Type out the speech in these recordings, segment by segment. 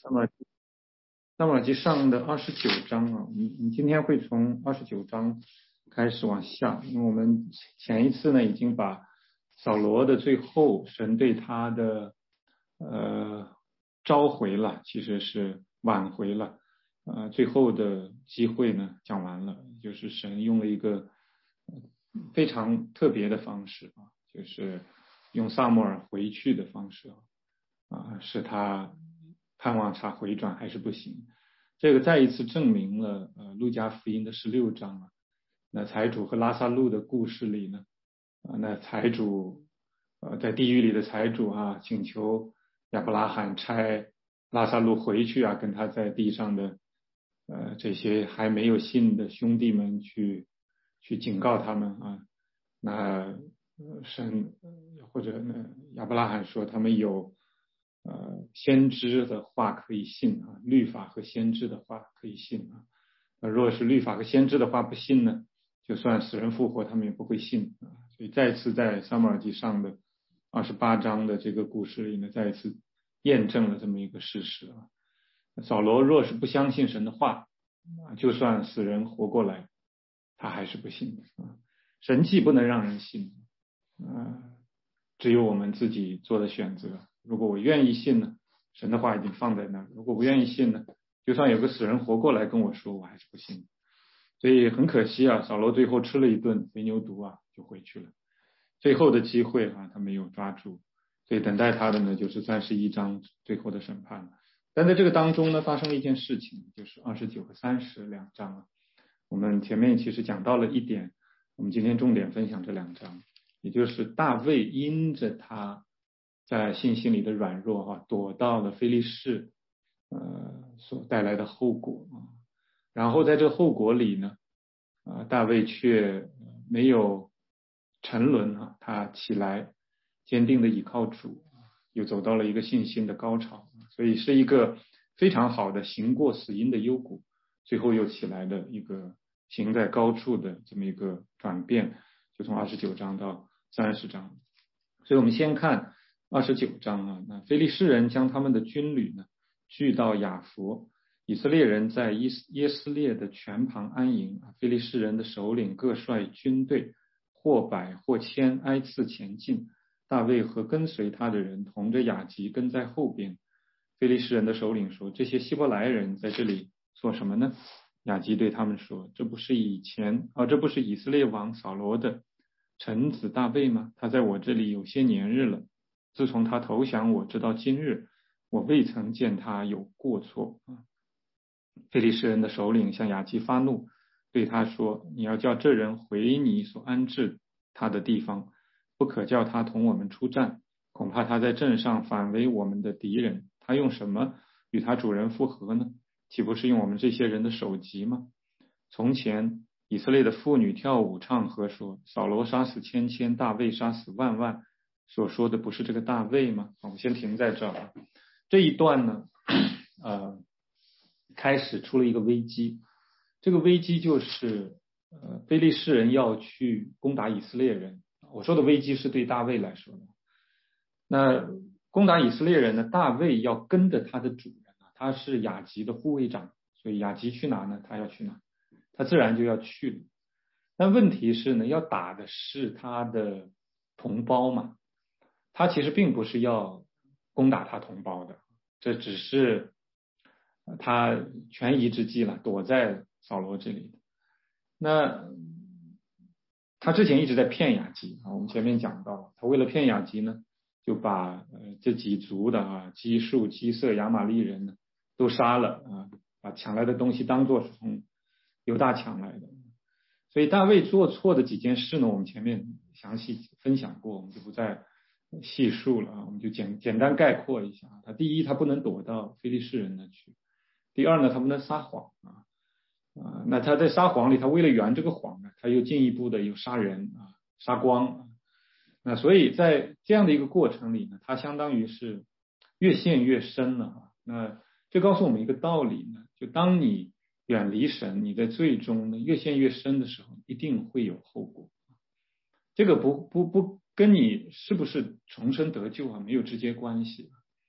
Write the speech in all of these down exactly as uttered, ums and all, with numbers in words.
那么，那么就上的二十九章啊，你你今天会从二十九章开始往下，因为我们前一次呢已经把扫罗的最后神对他的呃召回了，其实是挽回了，呃最后的机会呢讲完了，就是神用了一个非常特别的方式啊，就是用撒母耳回去的方式啊，啊使他盼望他回转还是不行。这个再一次证明了呃路加福音的十六章啊，那财主和拉萨路的故事里呢，啊那财主呃在地狱里的财主啊，请求亚伯拉罕差拉萨路回去啊，跟他在地上的呃这些还没有信的兄弟们去去警告他们啊，那神或者呢亚伯拉罕说他们有呃，先知的话可以信啊，律法和先知的话可以信啊。那若是律法和先知的话不信呢，就算死人复活，他们也不会信啊。所以再次在撒母耳记上的二十八章的这个故事里呢，再一次验证了这么一个事实啊。扫罗若是不相信神的话啊，就算死人活过来，他还是不信的啊。神迹不能让人信啊，只有我们自己做的选择。如果我愿意信呢，神的话已经放在那儿；如果不愿意信呢，就算有个死人活过来跟我说，我还是不信。所以很可惜啊，扫罗最后吃了一顿肥牛犊啊，就回去了。最后的机会啊，他没有抓住，所以等待他的呢，就是三十一章最后的审判了。但在这个当中呢，发生了一件事情，就是二十九和三十两章啊。我们前面其实讲到了一点，我们今天重点分享这两章，也就是大卫因着他在信心里的软弱哈、啊，躲到了非利士呃所带来的后果啊。然后在这后果里呢，啊，大卫却没有沉沦啊，他起来坚定的倚靠主，又走到了一个信心的高潮，所以是一个非常好的行过死荫的幽谷，最后又起来的一个行在高处的这么一个转变，就从二十九章到三十章。所以我们先看二十九章啊，那非利士人将他们的军旅呢聚到雅弗，以色列人在耶斯列的泉旁安营，非利士人的首领各率军队，或百或千挨次前进。大卫和跟随他的人同着雅吉跟在后边。非利士人的首领说：“这些希伯来人在这里做什么呢？”雅吉对他们说：“这不是以前啊，这不是以色列王扫罗的臣子大卫吗？他在我这里有些年日了。自从他投降我直到今日，我未曾见他有过错啊。”非利士人的首领向雅吉发怒，对他说：“你要叫这人回你所安置他的地方，不可叫他同我们出战，恐怕他在阵上反为我们的敌人。他用什么与他主人复合呢？岂不是用我们这些人的首级吗？从前以色列的妇女跳舞唱和说，扫罗杀死千千，大卫杀死万万，所说的不是这个大卫吗？”我们先停在这儿。这一段呢，呃，开始出了一个危机。这个危机就是呃，非利士人要去攻打以色列人。我说的危机是对大卫来说的。那攻打以色列人呢，大卫要跟着他的主人啊，他是雅吉的护卫长，所以雅吉去哪呢，他要去哪，他自然就要去了。但问题是呢，要打的是他的同胞嘛，他其实并不是要攻打他同胞的，这只是他权宜之计了，躲在扫罗这里。那他之前一直在骗雅吉啊，我们前面讲到，他为了骗雅吉呢，就把呃这几族的啊基述、基色、亚玛利人呢都杀了啊，把抢来的东西当作是从犹大抢来的。所以大卫做错的几件事呢，我们前面详细分享过，我们就不再细数了啊，我们就简简单概括一下。他第一，他不能躲到非利士人那去；第二呢，他不能撒谎啊。啊，那他在撒谎里，他为了圆这个谎呢，他又进一步的有杀人啊、杀光啊。那所以在这样的一个过程里呢，他相当于是越陷越深了啊。那这告诉我们一个道理呢，就当你远离神，你在最终呢越陷越深的时候，一定会有后果。这个不不不跟你是不是重生得救啊没有直接关系。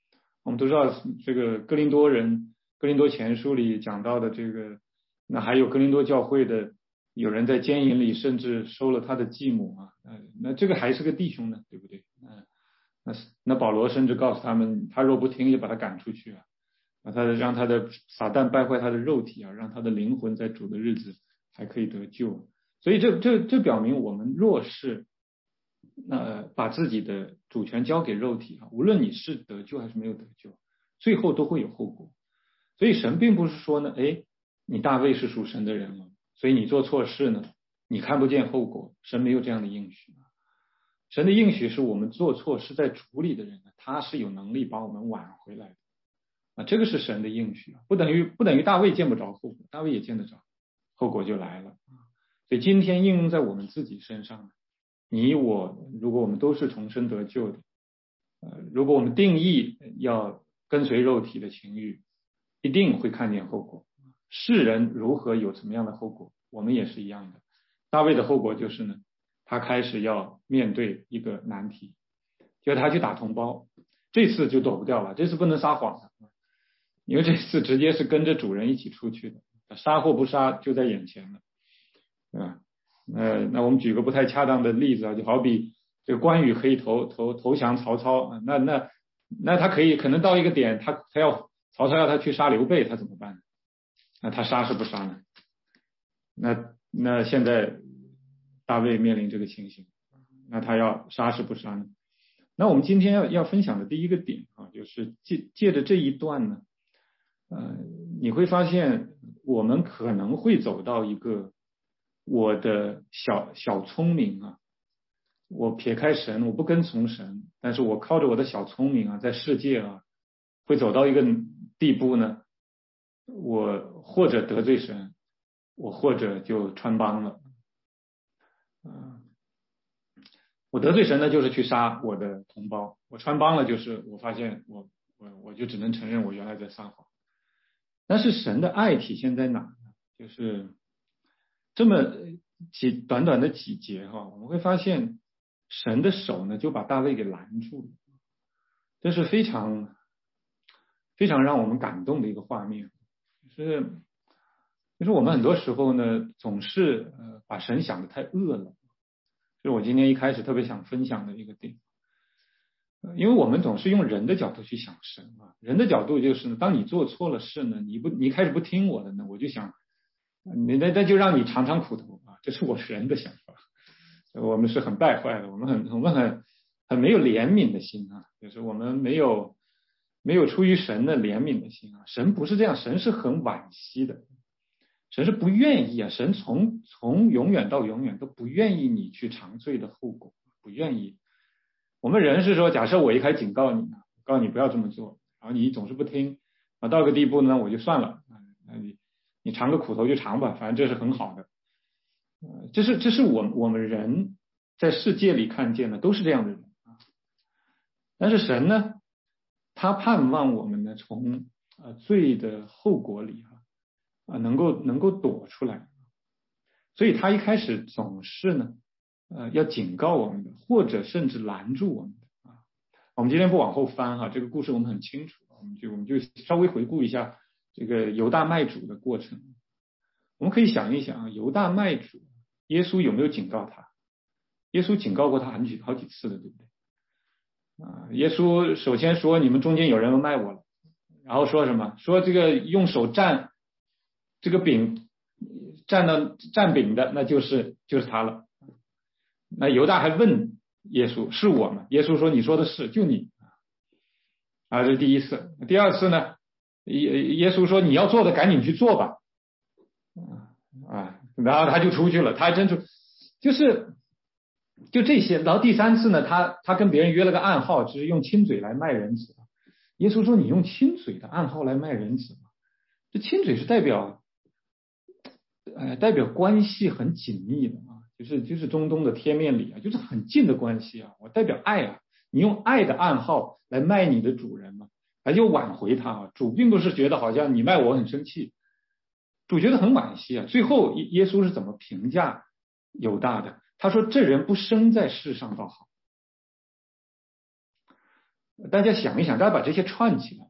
我们都知道这个哥林多人，哥林多前书里讲到的这个，那还有哥林多教会的有人在监营里甚至收了他的继母啊，呃，那这个还是个弟兄呢，对不对？嗯，那那保罗甚至告诉他们，他若不听，就把他赶出去啊，把他的让他的撒旦败坏他的肉体啊，让他的灵魂在主的日子还可以得救。所以这这这表明我们若是呃把自己的主权交给肉体啊，无论你是得救还是没有得救，最后都会有后果。所以神并不是说呢，哎，你大卫是属神的人了，所以你做错事呢，你看不见后果，神没有这样的应许。神的应许是我们做错是在主里的人呢，他是有能力把我们挽回来的啊，这个是神的应许，不等于不等于大卫见不着后果，大卫也见得着，后果就来了。所以今天应用在我们自己身上，你我如果我们都是重生得救的，呃，如果我们定义要跟随肉体的情欲，一定会看见后果。世人如何有什么样的后果，我们也是一样的。大卫的后果就是呢，他开始要面对一个难题，就他去打同胞，这次就躲不掉了，这次不能撒谎了，因为这次直接是跟着主人一起出去的，杀或不杀就在眼前了，对吧？呃，那我们举个不太恰当的例子啊，就好比这个关羽可以投投投降曹操，那那那他可以可能到一个点，他他要曹操要他去杀刘备，他怎么办？那他杀是不杀呢？那那现在大卫面临这个情形，那他要杀是不杀呢？那我们今天要要分享的第一个点啊，就是借借着这一段呢，呃，你会发现我们可能会走到一个我的小小聪明啊，我撇开神，我不跟从神，但是我靠着我的小聪明啊，在世界啊，会走到一个地步呢，我或者得罪神，我或者就穿帮了。啊，我得罪神呢，就是去杀我的同胞；我穿帮了，就是我发现我我我就只能承认我原来在撒谎。但是神的爱体现在哪呢？就是这么几短短的几节哈，我们会发现神的手呢就把大卫给拦住了，这是非常非常让我们感动的一个画面。就是就是我们很多时候呢，总是呃把神想得太恶了，就是我今天一开始特别想分享的一个点。因为我们总是用人的角度去想神啊，人的角度就是呢，当你做错了事呢，你不你开始不听我的呢，我就想，你那那就让你尝尝苦头啊，这是我人的想法。我们是很败坏的，我们很我们很很没有怜悯的心啊，就是我们没有没有出于神的怜悯的心啊，神不是这样，神是很惋惜的，神是不愿意啊，神从从永远到永远都不愿意你去尝罪的后果，不愿意。我们人是说，假设我一开始警告你，告诉你不要这么做，然后你总是不听，啊，到个地步呢，我就算了，那你你尝个苦头就尝吧，反正这是很好的，呃，这是这是我我们人在世界里看见的都是这样的人啊，但是神呢，他盼望我们呢从啊罪的后果里啊啊能够能够躲出来，所以他一开始总是呢。呃，要警告我们的，或者甚至拦住我们的啊。我们今天不往后翻哈，这个故事我们很清楚，我们就我们就稍微回顾一下这个犹大卖主的过程。我们可以想一想，犹大卖主，耶稣有没有警告他？耶稣警告过他好几好几次的，对不对？啊，耶稣首先说你们中间有人卖我了，然后说什么？说这个用手蘸这个饼蘸到蘸饼的，那就是就是他了。那犹大还问耶稣是我吗？耶稣说你说的是，就你啊，这是第一次。第二次呢，耶耶稣说你要做的赶紧去做吧，啊，然后他就出去了，他还真出，就是就这些。然后第三次呢，他他跟别人约了个暗号，就是用亲嘴来卖人子。耶稣说你用亲嘴的暗号来卖人子吗？这亲嘴是代表，呃，代表关系很紧密的啊。就是就是中东的贴面礼啊，就是很近的关系啊，我代表爱啊，你用爱的暗号来卖你的主人嘛，还就挽回他啊。主并不是觉得好像你卖我很生气，主觉得很惋惜啊。最后耶稣是怎么评价犹大的？他说这人不生在世上倒好。大家想一想，大家把这些串起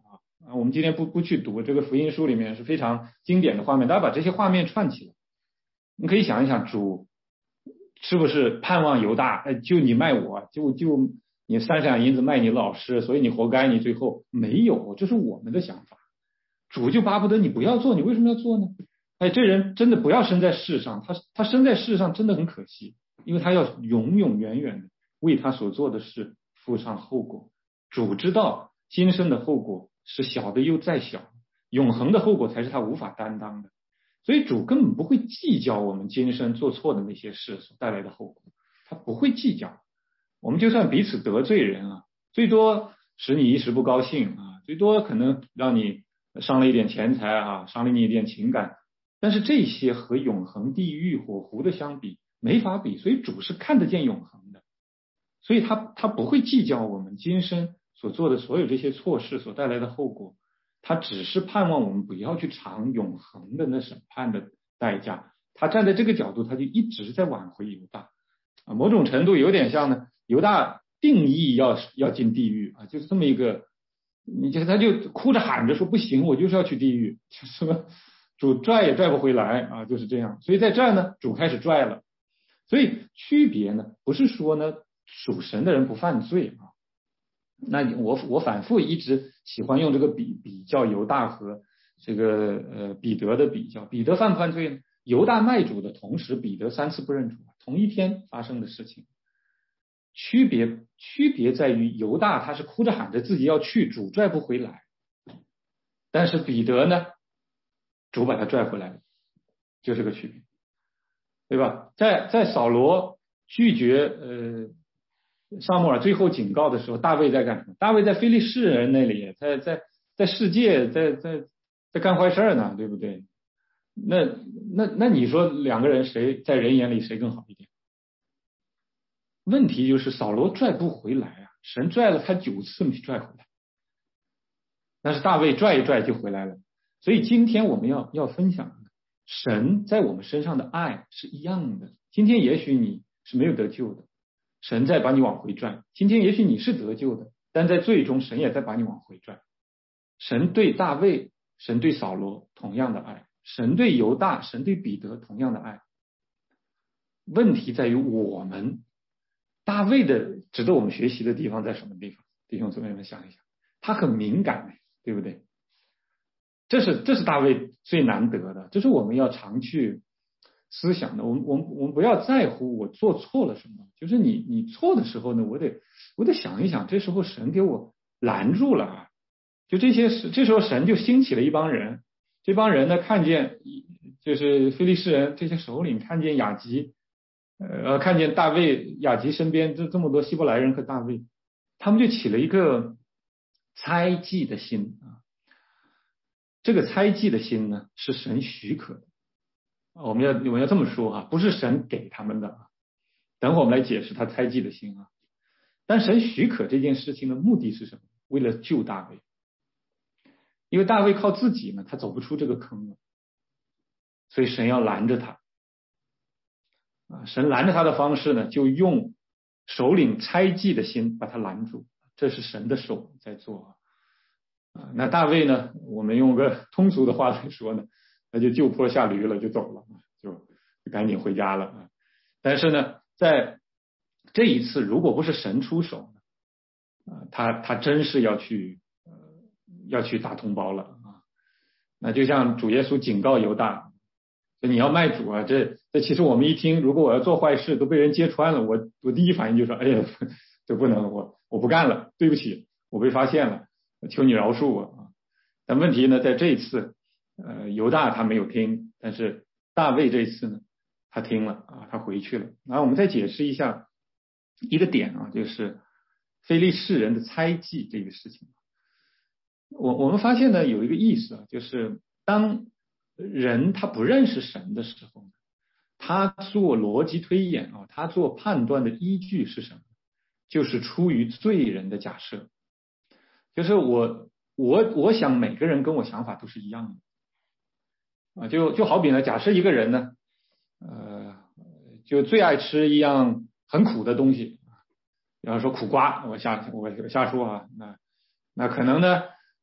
啊，我们今天不不去读这个福音书里面是非常经典的画面，大家把这些画面串起来，你可以想一想，主是不是盼望犹大，哎，就你卖我，就就你三十两银子卖你老师，所以你活该，你最后没有，这是我们的想法。主就巴不得你不要做，你为什么要做呢？哎，这人真的不要生在世上，他他生在世上真的很可惜，因为他要永永远远的为他所做的事付上后果。主知道今生的后果是小的又再小，永恒的后果才是他无法担当的，所以主根本不会计较我们今生做错的那些事所带来的后果，他不会计较。我们就算彼此得罪人啊，最多使你一时不高兴啊，最多可能让你伤了一点钱财啊，伤了你一点情感，但是这些和永恒地狱火湖的相比没法比，所以主是看得见永恒的，所以他他不会计较我们今生所做的所有这些错事所带来的后果，他只是盼望我们不要去尝永恒的那审判的代价。他站在这个角度，他就一直在挽回犹大啊，某种程度有点像呢，犹大定义要要进地狱啊，就是这么一个，你就他就哭着喊着说不行，我就是要去地狱，什么主拽也拽不回来啊，就是这样。所以在这儿呢，主开始拽了。所以区别呢，不是说呢属神的人不犯罪啊。那我我反复一直喜欢用这个比比较犹大和这个呃彼得的比较，彼得犯不犯罪呢？犹大卖主的同时，彼得三次不认主，同一天发生的事情。区别区别在于犹大他是哭着喊着自己要去，主拽不回来，但是彼得呢，主把他拽回来了，就这个区别，对吧？在在扫罗拒绝呃撒母耳最后警告的时候，大卫在干什么？大卫在非利士人那里，在在在世界在在在干坏事呢，对不对？那那那你说两个人谁在人眼里谁更好一点？问题就是扫罗拽不回来啊，神拽了他九次没拽回来，但是大卫拽一拽就回来了。所以今天我们要要分享的，神在我们身上的爱是一样的。今天也许你是没有得救的，神在把你往回拽；今天也许你是得救的，但在最终神也在把你往回拽。神对大卫，神对扫罗同样的爱，神对犹大，神对彼得同样的爱。问题在于我们，大卫的值得我们学习的地方在什么地方？弟兄姊妹们想一想，他很敏感，对不对？这是这是大卫最难得的，这是我们要常去思想的。我们我们我们不要在乎我做错了什么，就是你你错的时候呢，我得我得想一想，这时候神给我拦住了啊。就这些事，这时候神就兴起了一帮人，这帮人呢看见就是非利士人这些首领看见亚吉，呃看见大卫亚吉身边这这么多希伯来人和大卫，他们就起了一个猜忌的心啊。这个猜忌的心呢，是神许可的。我们要我们要这么说啊，不是神给他们的啊。等会我们来解释他猜忌的心啊。但神许可这件事情的目的是什么？为了救大卫。因为大卫靠自己呢，他走不出这个坑了，所以神要拦着他。啊，神拦着他的方式呢，就用首领猜忌的心把他拦住，这是神的手在做啊。那大卫呢，我们用个通俗的话来说呢，那就就坡下驴了，就走了，就赶紧回家了啊。但是呢，在这一次，如果不是神出手呢，啊，他他真是要去。要去打同胞了啊！那就像主耶稣警告犹大，你要卖主啊！这这其实我们一听，如果我要做坏事都被人揭穿了，我我第一反应就说：哎呀，这不能，我我不干了，对不起，我被发现了，求你饶恕我啊！但问题呢，在这一次，呃，犹大他没有听，但是大卫这一次呢，他听了啊，他回去了。然后我们再解释一下一个点啊，就是非利士人的猜忌这个事情。我我们发现呢，有一个意思啊，就是当人他不认识神的时候，他做逻辑推演啊，他做判断的依据是什么？就是出于罪人的假设，就是我我我想每个人跟我想法都是一样的啊，就就好比呢，假设一个人呢，呃，就最爱吃一样很苦的东西，比方说苦瓜，我瞎我瞎说啊，那那可能呢。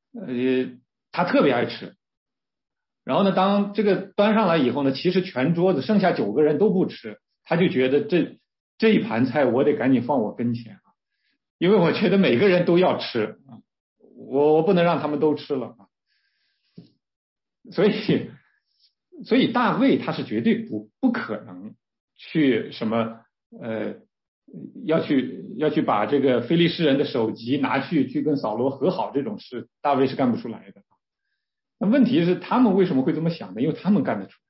呃，他特别爱吃。然后呢，当这个端上来以后呢，其实全桌子剩下九个人都不吃，他就觉得这这一盘菜我得赶紧放我跟前啊，因为我觉得每个人都要吃啊，我我不能让他们都吃了啊。所以，所以大卫他是绝对不不可能去什么呃，要去要去把这个非利士人的首级拿去去跟扫罗和好这种事，大卫是干不出来的。那问题是他们为什么会这么想呢？因为他们干得出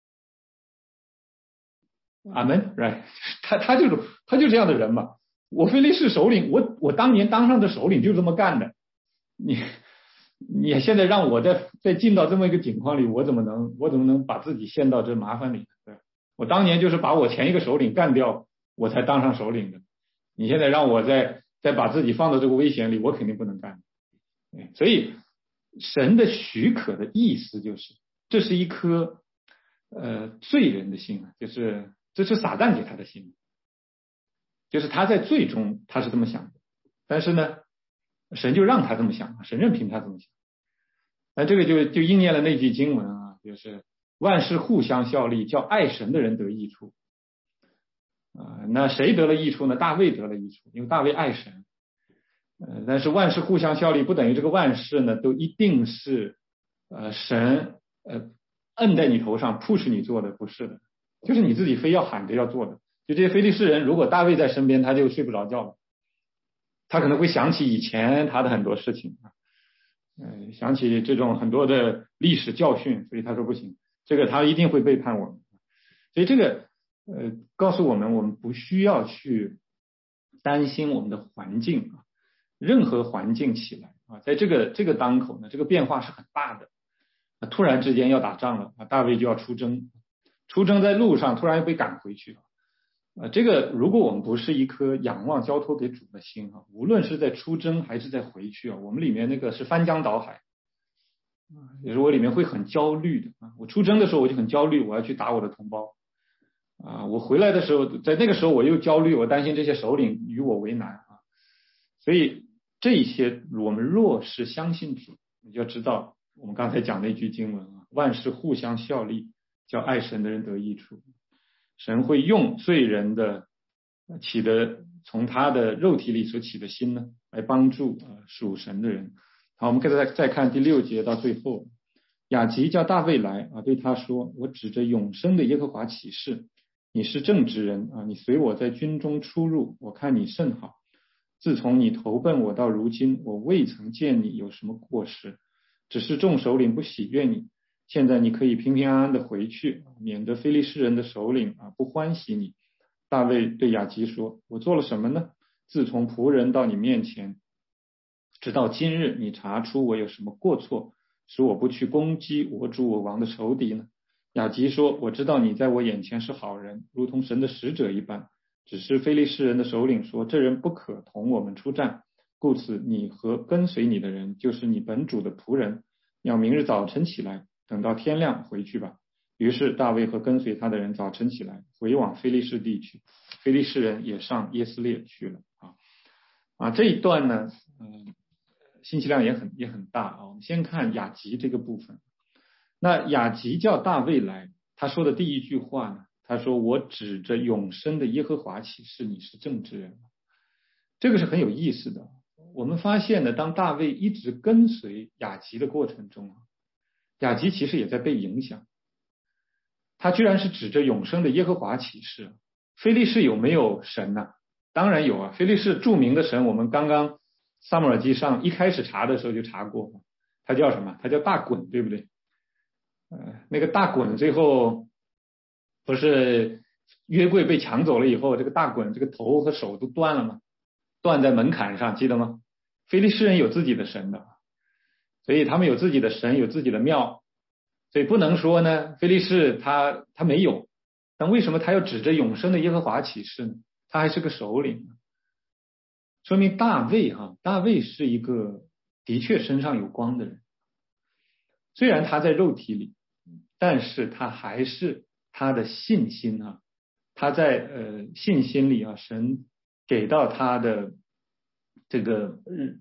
来。阿门 ，right？ 他他就是他就这样的人嘛。我非利士首领，我我当年当上的首领就这么干的。你你现在让我再再进到这么一个境况里，我怎么能我怎么能把自己陷到这麻烦里呢？对，我当年就是把我前一个首领干掉，我才当上首领的。你现在让我再再把自己放到这个危险里，我肯定不能干。所以神的许可的意思就是，这是一颗呃罪人的心啊，就是这是撒旦给他的心，就是他在最终他是这么想的，但是呢，神就让他这么想，神任凭他这么想。那这个就就应验了那句经文啊，就是万事互相效力，叫爱神的人得益处啊。那谁得了益处呢？大卫得了益处，因为大卫爱神。呃，但是万事互相效力，不等于这个万事呢都一定是呃神呃摁在你头上 push 你做的，不是的，就是你自己非要喊着要做的。就这些非利士人，如果大卫在身边，他就睡不着觉了，他可能会想起以前他的很多事情啊，呃，想起这种很多的历史教训，所以他说不行，这个他一定会背叛我们。所以这个呃告诉我们，我们不需要去担心我们的环境啊。任何环境起来啊，在这个这个当口呢，这个变化是很大的。啊，突然之间要打仗了啊，大卫就要出征，出征在路上突然又被赶回去了。啊，这个如果我们不是一颗仰望交托给主的心啊，无论是在出征还是在回去啊，我们里面那个是翻江倒海啊，也是我里面会很焦虑的啊。我出征的时候我就很焦虑，我要去打我的同胞啊，我回来的时候，在那个时候我又焦虑，我担心这些首领与我为难啊，所以。这些我们若是相信主，你就要知道我们刚才讲那句经文啊，万事互相效力，叫爱神的人得益处。神会用罪人的起的从他的肉体里所起的心呢，来帮助啊属神的人。好，我们可以再再看第六节到最后，雅吉叫大卫来啊，对他说：“我指着永生的耶和华起誓，你是正直人啊，你随我在军中出入，我看你甚好。自从你投奔我到如今，我未曾见你有什么过失，只是众首领不喜悦你。现在你可以平平安安的回去，免得非利士人的首领啊不欢喜你。”大卫对雅吉说：“我做了什么呢？自从仆人到你面前，直到今日，你查出我有什么过错，使我不去攻击我主我王的仇敌呢？”雅吉说：“我知道你在我眼前是好人，如同神的使者一般。只是非利士人的首领说，这人不可同我们出战，故此你和跟随你的人，就是你本主的仆人，要明日早晨起来，等到天亮回去吧。”于是大卫和跟随他的人早晨起来，回往非利士地去。非利士人也上耶斯列去了啊啊！这一段呢，嗯，信息量也很也很大啊。我们先看雅吉这个部分。那雅吉叫大卫来，他说的第一句话呢，他说：“我指着永生的耶和华起誓，你是正直人。”这个是很有意思的。我们发现呢，当大卫一直跟随雅吉的过程中，雅吉其实也在被影响。他居然是指着永生的耶和华起誓。非利士有没有神呢？当然有啊。非利士著名的神，我们刚刚撒母耳记上一开始查的时候就查过，他叫什么？他叫大衮，对不对？呃，那个大衮最后不是约柜被抢走了以后，这个大衮这个头和手都断了吗？断在门槛上，记得吗？非利士人有自己的神的，所以他们有自己的神，有自己的庙，所以不能说呢，非利士他他没有，但为什么他要指着永生的耶和华起誓呢？他还是个首领，说明大卫哈，大卫是一个的确身上有光的人，虽然他在肉体里，但是他还是他的信心啊，他在呃信心里啊，神给到他的这个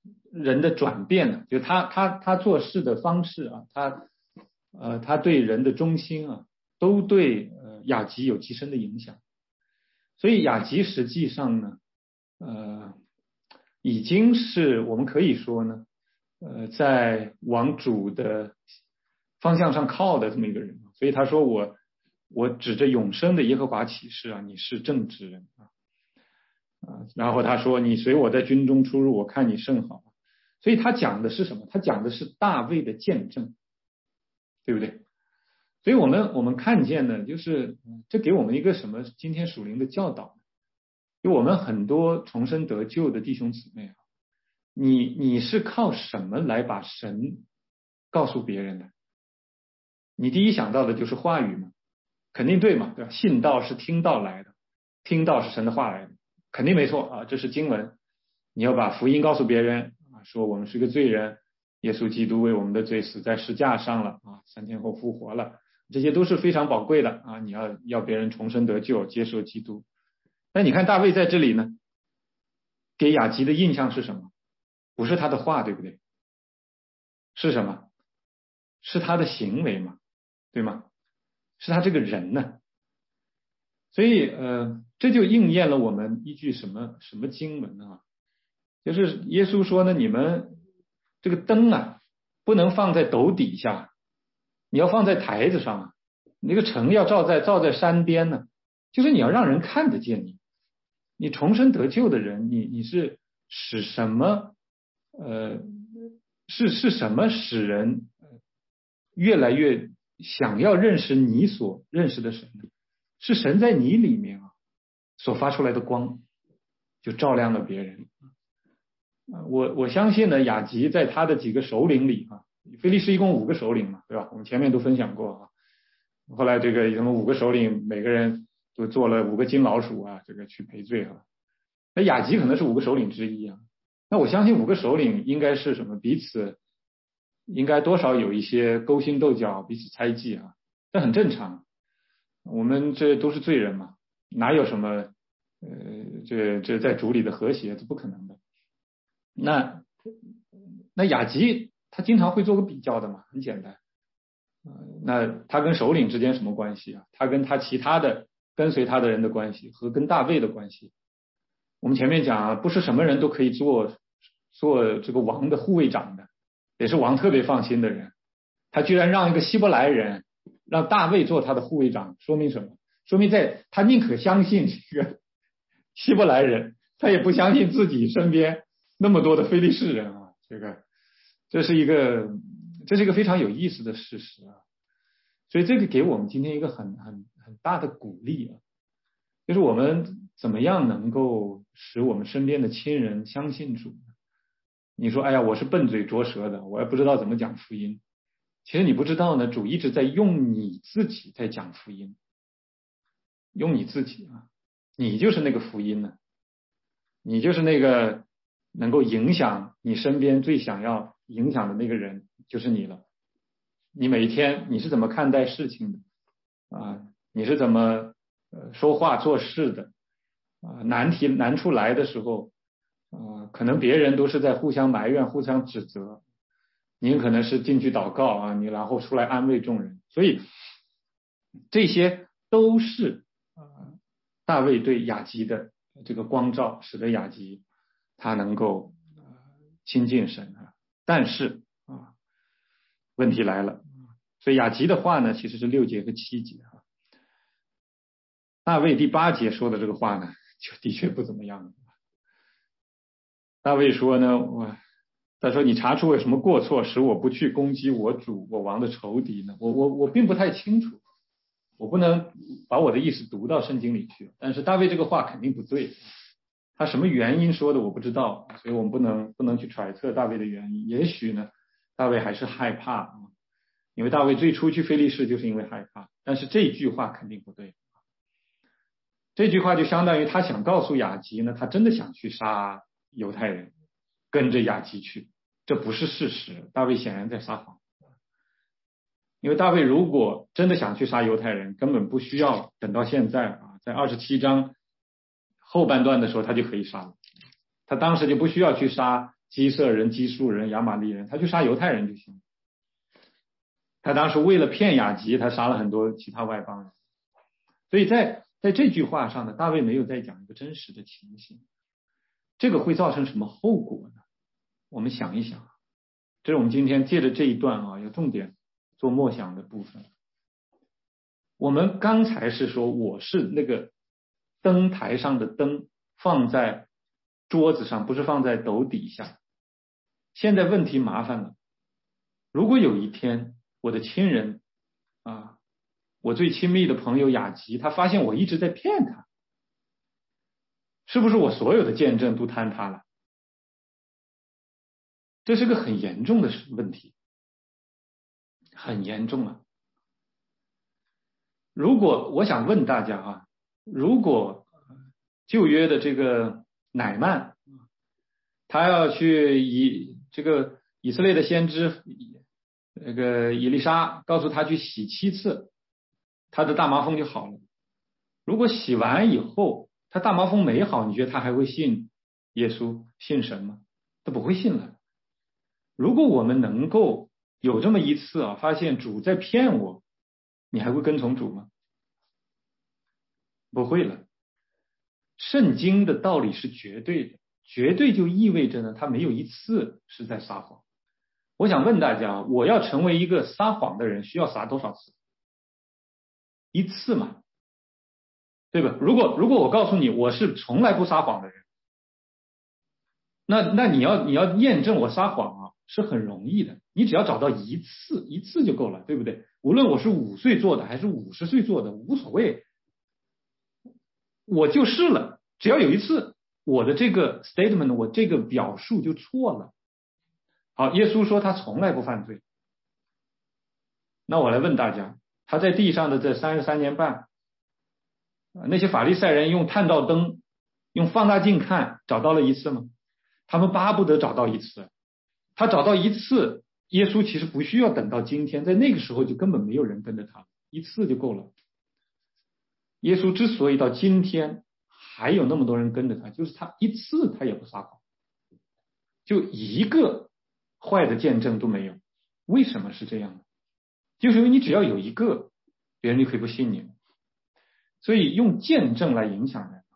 人的转变呢，就他他他做事的方式啊，他呃他对人的忠心啊，都对呃雅集有极深的影响。所以雅集实际上呢，呃，已经是我们可以说呢，呃，在往主的方向上靠的这么一个人。所以他说我我指着永生的耶和华起誓啊，你是正直人啊。啊，然后他说你随我在军中出入，我看你甚好。所以他讲的是什么？他讲的是大卫的见证，对不对？所以我们我们看见呢，就是这给我们一个什么今天属灵的教导？就我们很多重生得救的弟兄姊妹啊，你你是靠什么来把神告诉别人的？你第一想到的就是话语嘛，肯定对嘛，对吧？信道是听道来的，听道是神的话来的，肯定没错啊，这是经文。你要把福音告诉别人啊，说我们是个罪人，耶稣基督为我们的罪死在十架上了啊，三天后复活了，这些都是非常宝贵的啊！你要要别人重生得救，接受基督。那你看大卫在这里呢，给雅集的印象是什么？不是他的话，对不对？是什么？是他的行为嘛，对吗？是他这个人呢。所以呃，这就应验了我们依据什么什么经文啊？就是耶稣说呢，你们这个灯啊，不能放在斗底下，你要放在台子上啊。你这个城要照在照在山边呢，就是你要让人看得见你。你重生得救的人，你你是使什么？呃，是是什么使人越来越想要认识你所认识的神呢？是神在你里面啊所发出来的光，就照亮了别人。我我相信呢，雅集在他的几个首领里啊，非利士一共五个首领嘛，对吧？我们前面都分享过啊。后来这个什么五个首领，每个人都做了五个金老鼠啊，这个去赔罪啊。那雅集可能是五个首领之一啊。那我相信五个首领应该是什么？彼此应该多少有一些勾心斗角，彼此猜忌啊，这很正常。我们这都是罪人嘛，哪有什么呃这这在主里的和谐，这不可能的。那那雅集他经常会做个比较的嘛，很简单。那他跟首领之间什么关系啊？他跟他其他的跟随他的人的关系和跟大卫的关系。我们前面讲啊，不是什么人都可以做做这个王的护卫长的，也是王特别放心的人。他居然让一个希伯来人让大卫做他的护卫长，说明什么？说明在他宁可相信这个希伯来人，他也不相信自己身边那么多的非利士人啊。这个这是一个这是一个非常有意思的事实啊。所以这个给我们今天一个很很很大的鼓励啊，就是我们怎么样能够使我们身边的亲人相信主呢？你说哎呀，我是笨嘴拙舌的，我也不知道怎么讲福音。其实你不知道呢，主一直在用你自己在讲福音，用你自己啊，你就是那个福音呢，你就是那个能够影响你身边最想要影响的那个人，就是你了。你每一天你是怎么看待事情的啊？你是怎么呃说话做事的啊？难题难出来的时候啊，可能别人都是在互相埋怨、互相指责，您可能是进去祷告啊，你然后出来安慰众人。所以这些都是啊大卫对雅集的这个光照，使得雅集他能够亲近神啊。但是啊，问题来了，所以雅集的话呢，其实是六节和七节啊。大卫第八节说的这个话呢，就的确不怎么样。大卫说呢，我他说你查出有什么过错，使我不去攻击我主我王的仇敌呢？我我我并不太清楚，我不能把我的意思读到圣经里去。但是大卫这个话肯定不对，他什么原因说的我不知道，所以我们不能不能去揣测大卫的原因。也许呢，大卫还是害怕啊，因为大卫最初去非利士就是因为害怕。但是这句话肯定不对，这句话就相当于他想告诉雅集呢，他真的想去杀犹太人，跟着雅集去，这不是事实。大卫显然在撒谎，因为大卫如果真的想去杀犹太人，根本不需要等到现在啊，在二十七章后半段的时候他就可以杀了，他当时就不需要去杀基色人、基述人、亚玛利人，他去杀犹太人就行。他当时为了骗雅吉，他杀了很多其他外邦人。所以在在这句话上呢，大卫没有在讲一个真实的情形。这个会造成什么后果呢？我们想一想，这是我们今天借着这一段啊，要重点做默想的部分。我们刚才是说我是那个灯台上的灯，放在桌子上，不是放在斗底下。现在问题麻烦了，如果有一天我的亲人啊，我最亲密的朋友雅吉，他发现我一直在骗他，是不是我所有的见证都坍塌了？这是个很严重的问题，很严重啊！如果我想问大家啊，如果旧约的这个乃曼，他要去以这个以色列的先知那个以利沙告诉他去洗七次，他的大麻风就好了。如果洗完以后他大麻风没好，你觉得他还会信耶稣信神吗？他不会信了。如果我们能够有这么一次啊，发现主在骗我，你还会跟从主吗？不会了。圣经的道理是绝对的，绝对就意味着呢，他没有一次是在撒谎。我想问大家，我要成为一个撒谎的人，需要撒多少次？一次嘛，对吧？如果如果我告诉你我是从来不撒谎的人，那那你要你要验证我撒谎啊，是很容易的，你只要找到一次，一次就够了，对不对？无论我是五岁做的还是五十岁做的，无所谓，我就试了，只要有一次，我的这个 statement， 我这个表述就错了。好，耶稣说他从来不犯罪，那我来问大家，他在地上的这三十三年半，那些法利赛人用探照灯、用放大镜看，找到了一次吗？他们巴不得找到一次，他找到一次，耶稣其实不需要等到今天，在那个时候就根本没有人跟着他，一次就够了。耶稣之所以到今天还有那么多人跟着他，就是他一次他也不撒谎，就一个坏的见证都没有。为什么是这样的？就是因为你只要有一个，别人就可以不信你。所以用见证来影响人，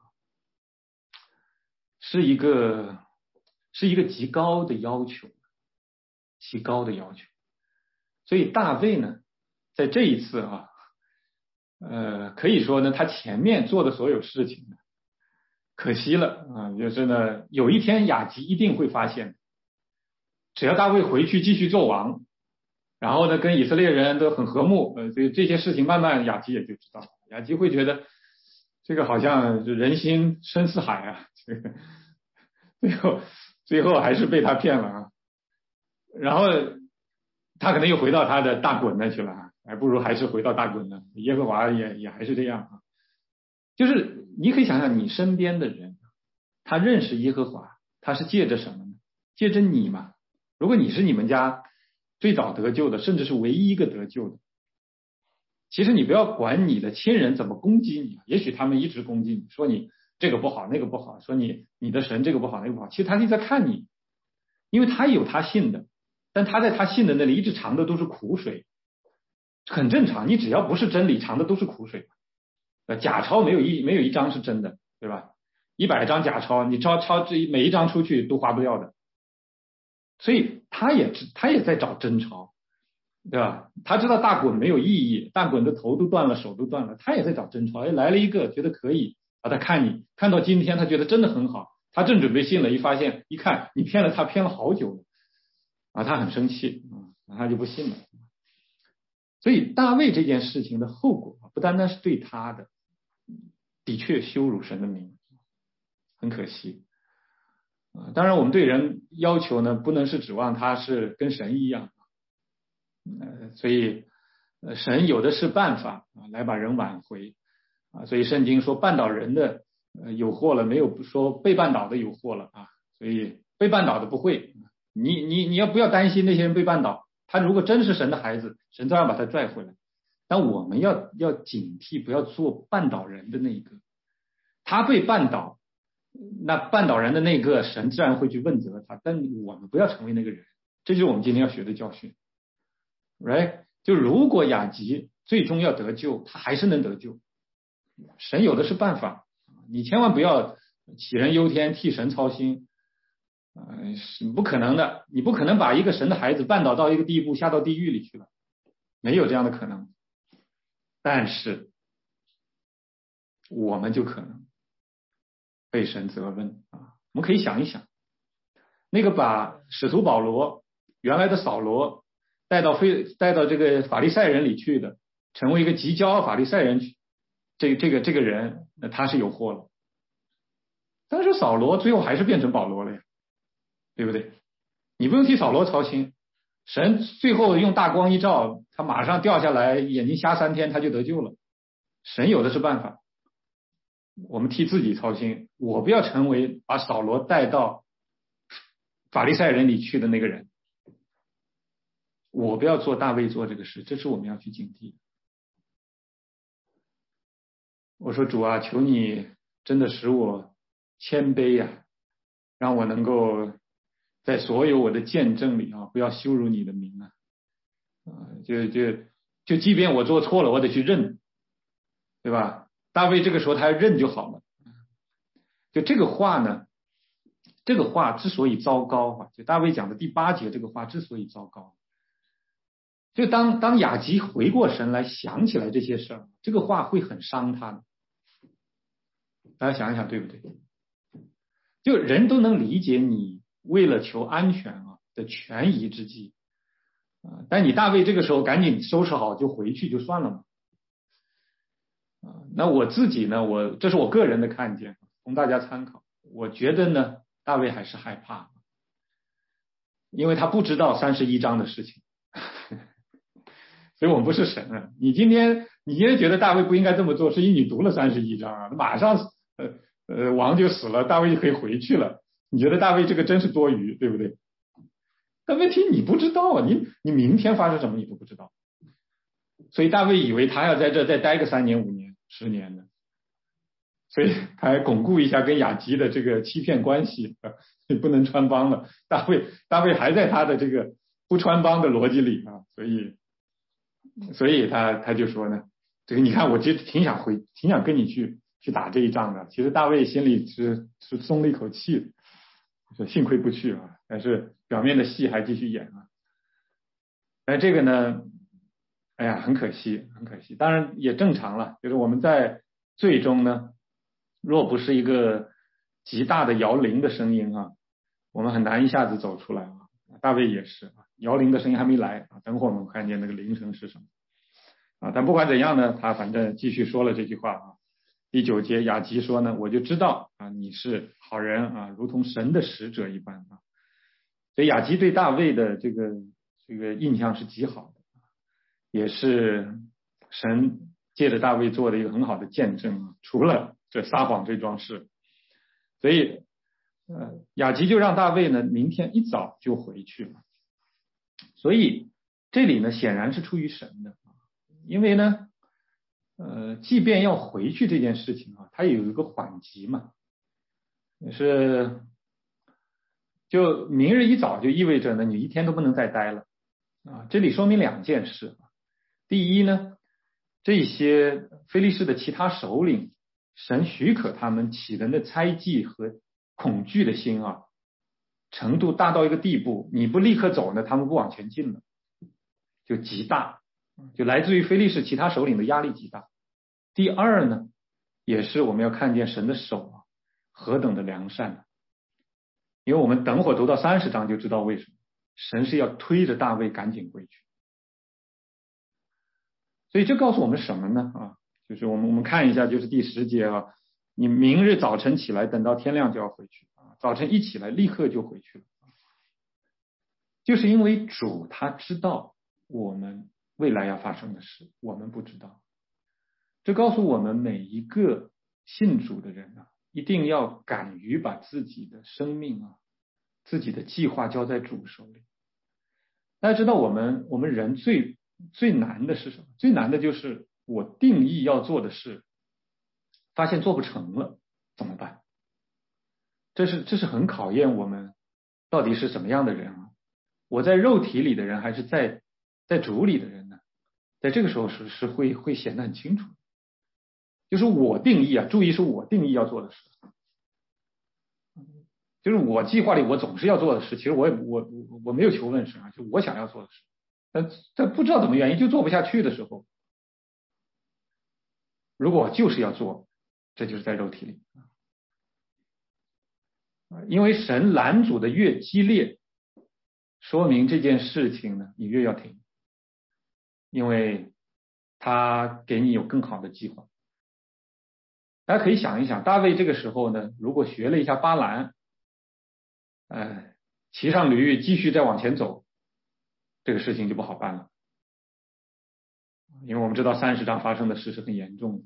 是一个是一个极高的要求，极高的要求。所以大卫呢，在这一次啊，呃，可以说呢，他前面做的所有事情呢，可惜了啊，就是呢，有一天雅吉一定会发现，只要大卫回去继续做王，然后呢，跟以色列人都很和睦，呃，所以这些事情慢慢雅吉也就知道了。雅吉会觉得这个好像人心深似海啊，这个最后最后还是被他骗了啊。然后他可能又回到他的大滚那去了啊，还不如还是回到大滚呢。耶和华也也还是这样啊。就是你可以想想，你身边的人，他认识耶和华，他是借着什么呢？借着你嘛。如果你是你们家最早得救的，甚至是唯一一个得救的，其实你不要管你的亲人怎么攻击你，也许他们一直攻击你，说你这个不好那个不好，说你你的神这个不好那个不好，其实他就在看你，因为他有他信的，但他在他信的那里一直尝的都是苦水，很正常。你只要不是真理，尝的都是苦水。假钞没有一没有一张是真的，对吧？一百张假钞，你抄抄这每一张出去都花不掉的。所以他也他也在找真钞，对吧？他知道大滚没有意义，大滚的头都断了，手都断了，他也在找真钞。哎，来了一个觉得可以，啊，他看你看到今天，他觉得真的很好，他正准备信了，一发现一看你骗了他，骗了好久了，啊，他很生气啊，他就不信了。所以大卫这件事情的后果不单单是对他的，的确羞辱神的名，很可惜。当然我们对人要求呢，不能是指望他是跟神一样，呃，所以呃神有的是办法啊，来把人挽回啊。所以圣经说绊倒人的呃有祸了，没有说被绊倒的有祸了啊。所以被绊倒的不会，你你你要不要担心那些人被绊倒？他如果真是神的孩子，神照样把他拽回来。但我们要要警惕，不要做绊倒人的那一个。他被绊倒， 那绊倒人的那个神自然会去问责他，但我们不要成为那个人，这就是我们今天要学的教训 ，right？ 就如果雅吉最终要得救，他还是能得救，神有的是办法，你千万不要杞人忧天，替神操心，呃，是不可能的，你不可能把一个神的孩子绊倒到一个地步，下到地狱里去了，没有这样的可能，但是我们就可能被神责问啊！我们可以想一想，那个把使徒保罗原来的扫罗带到非带到这个法利赛人里去的，成为一个极骄傲法利赛人，这这个这个人，那他是有祸了。但是扫罗最后还是变成保罗了呀，对不对？你不用替扫罗操心，神最后用大光一照，他马上掉下来，眼睛瞎三天，他就得救了。神有的是办法。我们替自己操心，我不要成为把扫罗带到法利赛人里去的那个人，我不要做大卫做这个事，这是我们要去警惕的。我说主啊，求你真的使我谦卑呀、啊，让我能够在所有我的见证里啊，不要羞辱你的名啊，啊，就就就即便我做错了，我得去认，对吧？大卫这个时候他认就好了。就这个话呢，这个话之所以糟糕啊，就大卫讲的第八节这个话之所以糟糕，就当当雅吉回过神来想起来这些事儿，这个话会很伤他的。大家想一想，对不对？就人都能理解你为了求安全啊的权宜之计啊，但你大卫这个时候赶紧收拾好就回去就算了嘛。那我自己呢，我这是我个人的看见，供大家参考。我觉得呢，大卫还是害怕，因为他不知道三十一章的事情，所以我们不是神啊。你今天你今天觉得大卫不应该这么做，是因为你读了三十一章啊，马上呃呃王就死了，大卫就可以回去了。你觉得大卫这个真是多余，对不对？但问题你不知道啊，你你明天发生什么你都不知道，所以大卫以为他要在这再待个三年五年。十年的，所以他还巩固一下跟雅吉的这个欺骗关系，你不能穿帮了。大卫大卫还在他的这个不穿帮的逻辑里啊，所以所以他他就说呢，这个你看我其实挺想回挺想跟你去去打这一仗的。其实大卫心里是是松了一口气，说幸亏不去啊，但是表面的戏还继续演啊。但这个呢？哎呀，很可惜，很可惜。当然也正常了，就是我们在最终呢，若不是一个极大的摇铃的声音啊，我们很难一下子走出来啊。大卫也是啊，摇铃的声音还没来啊，等会儿我们看见那个铃声是什么啊。但不管怎样呢，他反正继续说了这句话啊。第九节，雅吉说呢，我就知道啊，你是好人啊，如同神的使者一般啊。所以雅吉对大卫的这个这个印象是极好的。也是神借着大卫做的一个很好的见证啊，除了这撒谎这桩事，所以呃雅吉就让大卫呢明天一早就回去了。所以这里呢显然是出于神的，因为呢呃即便要回去这件事情啊，它也有一个缓急嘛，是就明日一早就意味着呢你一天都不能再待了啊。这里说明两件事。第一呢，这些非利士的其他首领，神许可他们起的那猜忌和恐惧的心啊，程度大到一个地步，你不立刻走呢，他们不往前进了，就极大，就来自于非利士其他首领的压力极大。第二呢，也是我们要看见神的手啊，何等的良善啊，因为我们等会儿读到三十章就知道为什么，神是要推着大卫赶紧回去。所以这告诉我们什么呢？啊，就是我们我们看一下，就是第十节啊，你明日早晨起来，等到天亮就要回去啊，早晨一起来立刻就回去了，就是因为主他知道我们未来要发生的事，我们不知道。这告诉我们每一个信主的人啊，一定要敢于把自己的生命啊、自己的计划交在主手里。大家知道，我们我们人最最难的是什么？最难的就是我定义要做的事，发现做不成了，怎么办？ 这是这是很考验我们到底是什么样的人啊？我在肉体里的人，还是在在主里的人呢？在这个时候是是会会显得很清楚，就是我定义啊，注意是我定义要做的事，就是我计划里我总是要做的事，其实我也我我没有求问神啊，就我想要做的事，但但不知道怎么原因就做不下去的时候，如果我就是要做，这就是在肉体里。因为神拦阻的越激烈，说明这件事情呢，你越要停，因为他给你有更好的计划。大家可以想一想，大卫这个时候呢，如果学了一下巴兰，呃，骑上驴继续再往前走，这个事情就不好办了，因为我们知道三十章发生的事是很严重的，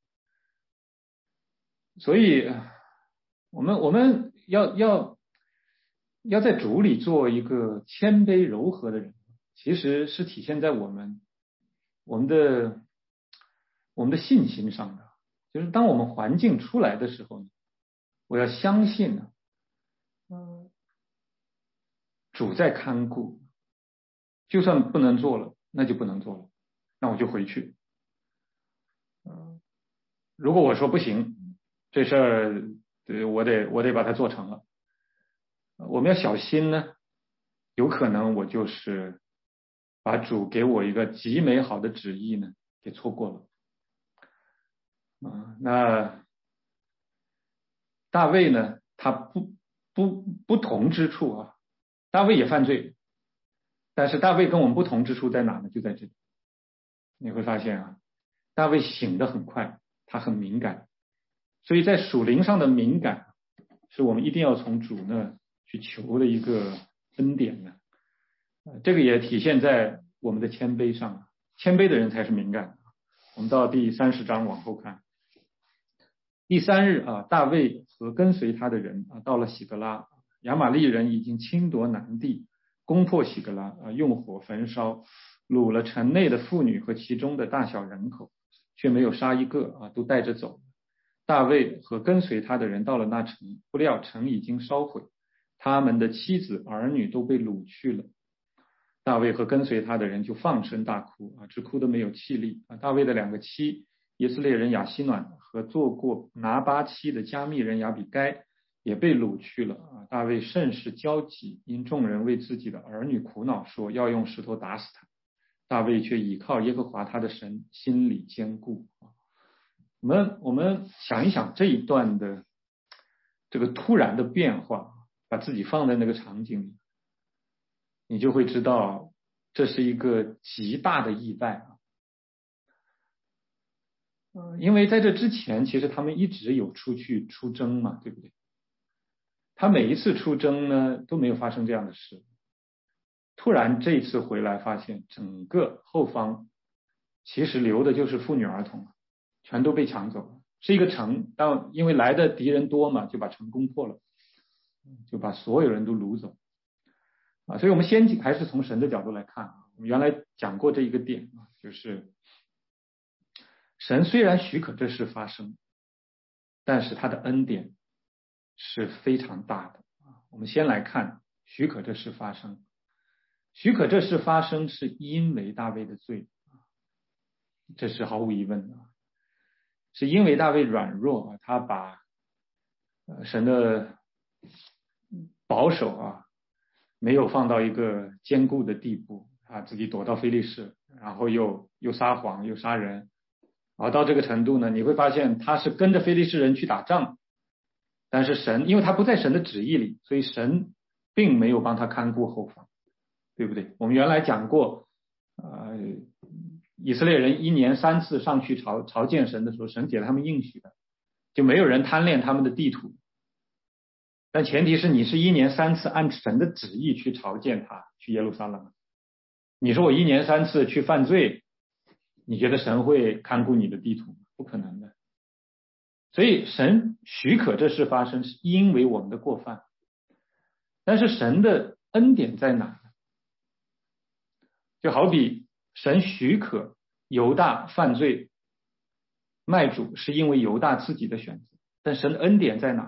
所以我们我们要要要在主里做一个谦卑柔和的人，其实是体现在我们我们的我们的信心上的。就是当我们环境出来的时候呢，我要相信呢，嗯，主在看顾，就算不能做了，那就不能做了，那我就回去。嗯，如果我说不行，这事儿我得我得把它做成了，我们要小心呢，有可能我就是把主给我一个极美好的旨意呢给错过了。啊，那大卫呢，他不不不同之处啊，大卫也犯罪，但是大卫跟我们不同之处在哪呢？就在这里，你会发现啊，大卫醒得很快，他很敏感，所以在属灵上的敏感，是我们一定要从主那去求的一个恩典呢。这个也体现在我们的谦卑上，谦卑的人才是敏感的。我们到第三十章往后看。第三日啊，大卫和跟随他的人啊，到了喜格拉，亚玛力人已经侵夺南地，攻破喜格拉啊，用火焚烧，掳了城内的妇女和其中的大小人口，却没有杀一个啊，都带着走。大卫和跟随他的人到了那城，不料城已经烧毁，他们的妻子儿女都被掳去了。大卫和跟随他的人就放声大哭啊，直哭得没有气力啊。大卫的两个妻，以色列人亚希暖和做过拿巴妻的加密人亚比该也被掳去了啊。大卫甚是焦急，因众人为自己的儿女苦恼，说要用石头打死他。大卫却倚靠耶和华他的神，心里坚固。我们我们想一想这一段的这个突然的变化，把自己放在那个场景里，你就会知道这是一个极大的意外啊。因为在这之前，其实他们一直有出去出征嘛，对不对？他每一次出征呢，都没有发生这样的事。突然这一次回来，发现整个后方其实留的就是妇女儿童，全都被抢走了。是一个城，但因为来的敌人多嘛，就把城攻破了，就把所有人都掳走啊。所以我们先还是从神的角度来看啊，我们原来讲过这一个点啊，就是神虽然许可这事发生，但是他的恩典是非常大的啊。我们先来看许可这事发生，许可这事发生是因为大卫的罪，这是毫无疑问的，是因为大卫软弱，他把神的保守啊没有放到一个坚固的地步啊，自己躲到非利士，然后又又撒谎又杀人。然后到这个程度呢，你会发现他是跟着非利士人去打仗，但是神因为他不在神的旨意里，所以神并没有帮他看顾后方，对不对？我们原来讲过，呃，以色列人一年三次上去朝朝见神的时候，神给了他们应许的，就没有人贪恋他们的地土，但前提是你是一年三次按神的旨意去朝见他，去耶路撒冷。你说我一年三次去犯罪，你觉得神会看顾你的地图吗？不可能的。所以神许可这事发生，是因为我们的过犯。但是神的恩典在哪呢？就好比神许可犹大犯罪卖主，是因为犹大自己的选择。但神的恩典在哪呢？